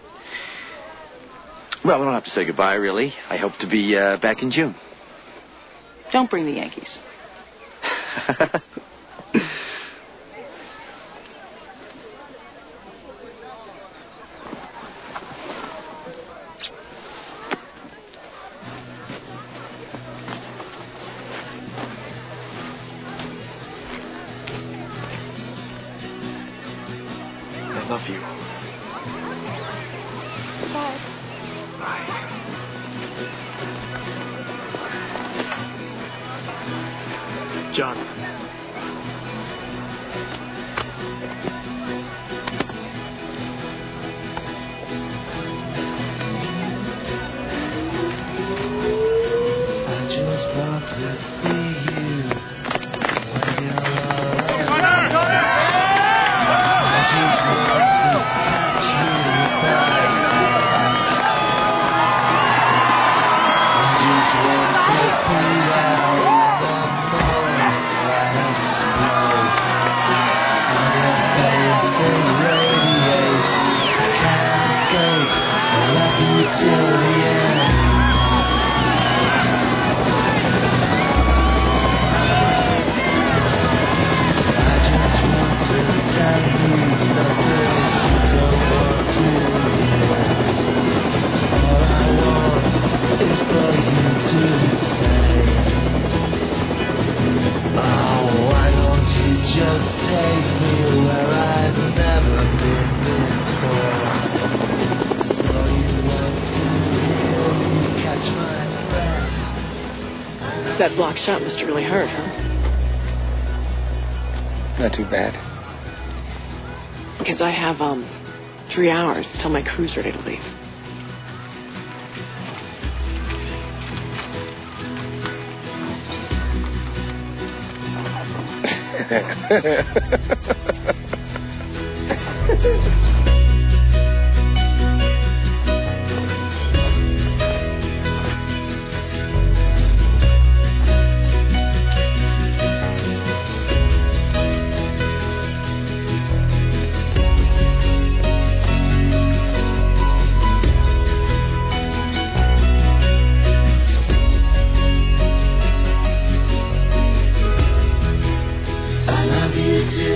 Well, we don't have to say goodbye, really. I hope to be back in June. Don't bring the Yankees. I love you. Bye. John. I just want to see you when you're alone. I just want to catch you by. I just want to be there when the moonlight explodes and your faces radiate. I can't escape. I love you till the end. Tell you nothing you don't want to hear. All I want is for you to say, oh, why don't you just take me where I've never been before? All you want to hear me catch my breath. That block shot must have really hurt, huh? Not too bad. Because I have, 3 hours till my crew's ready to leave. you to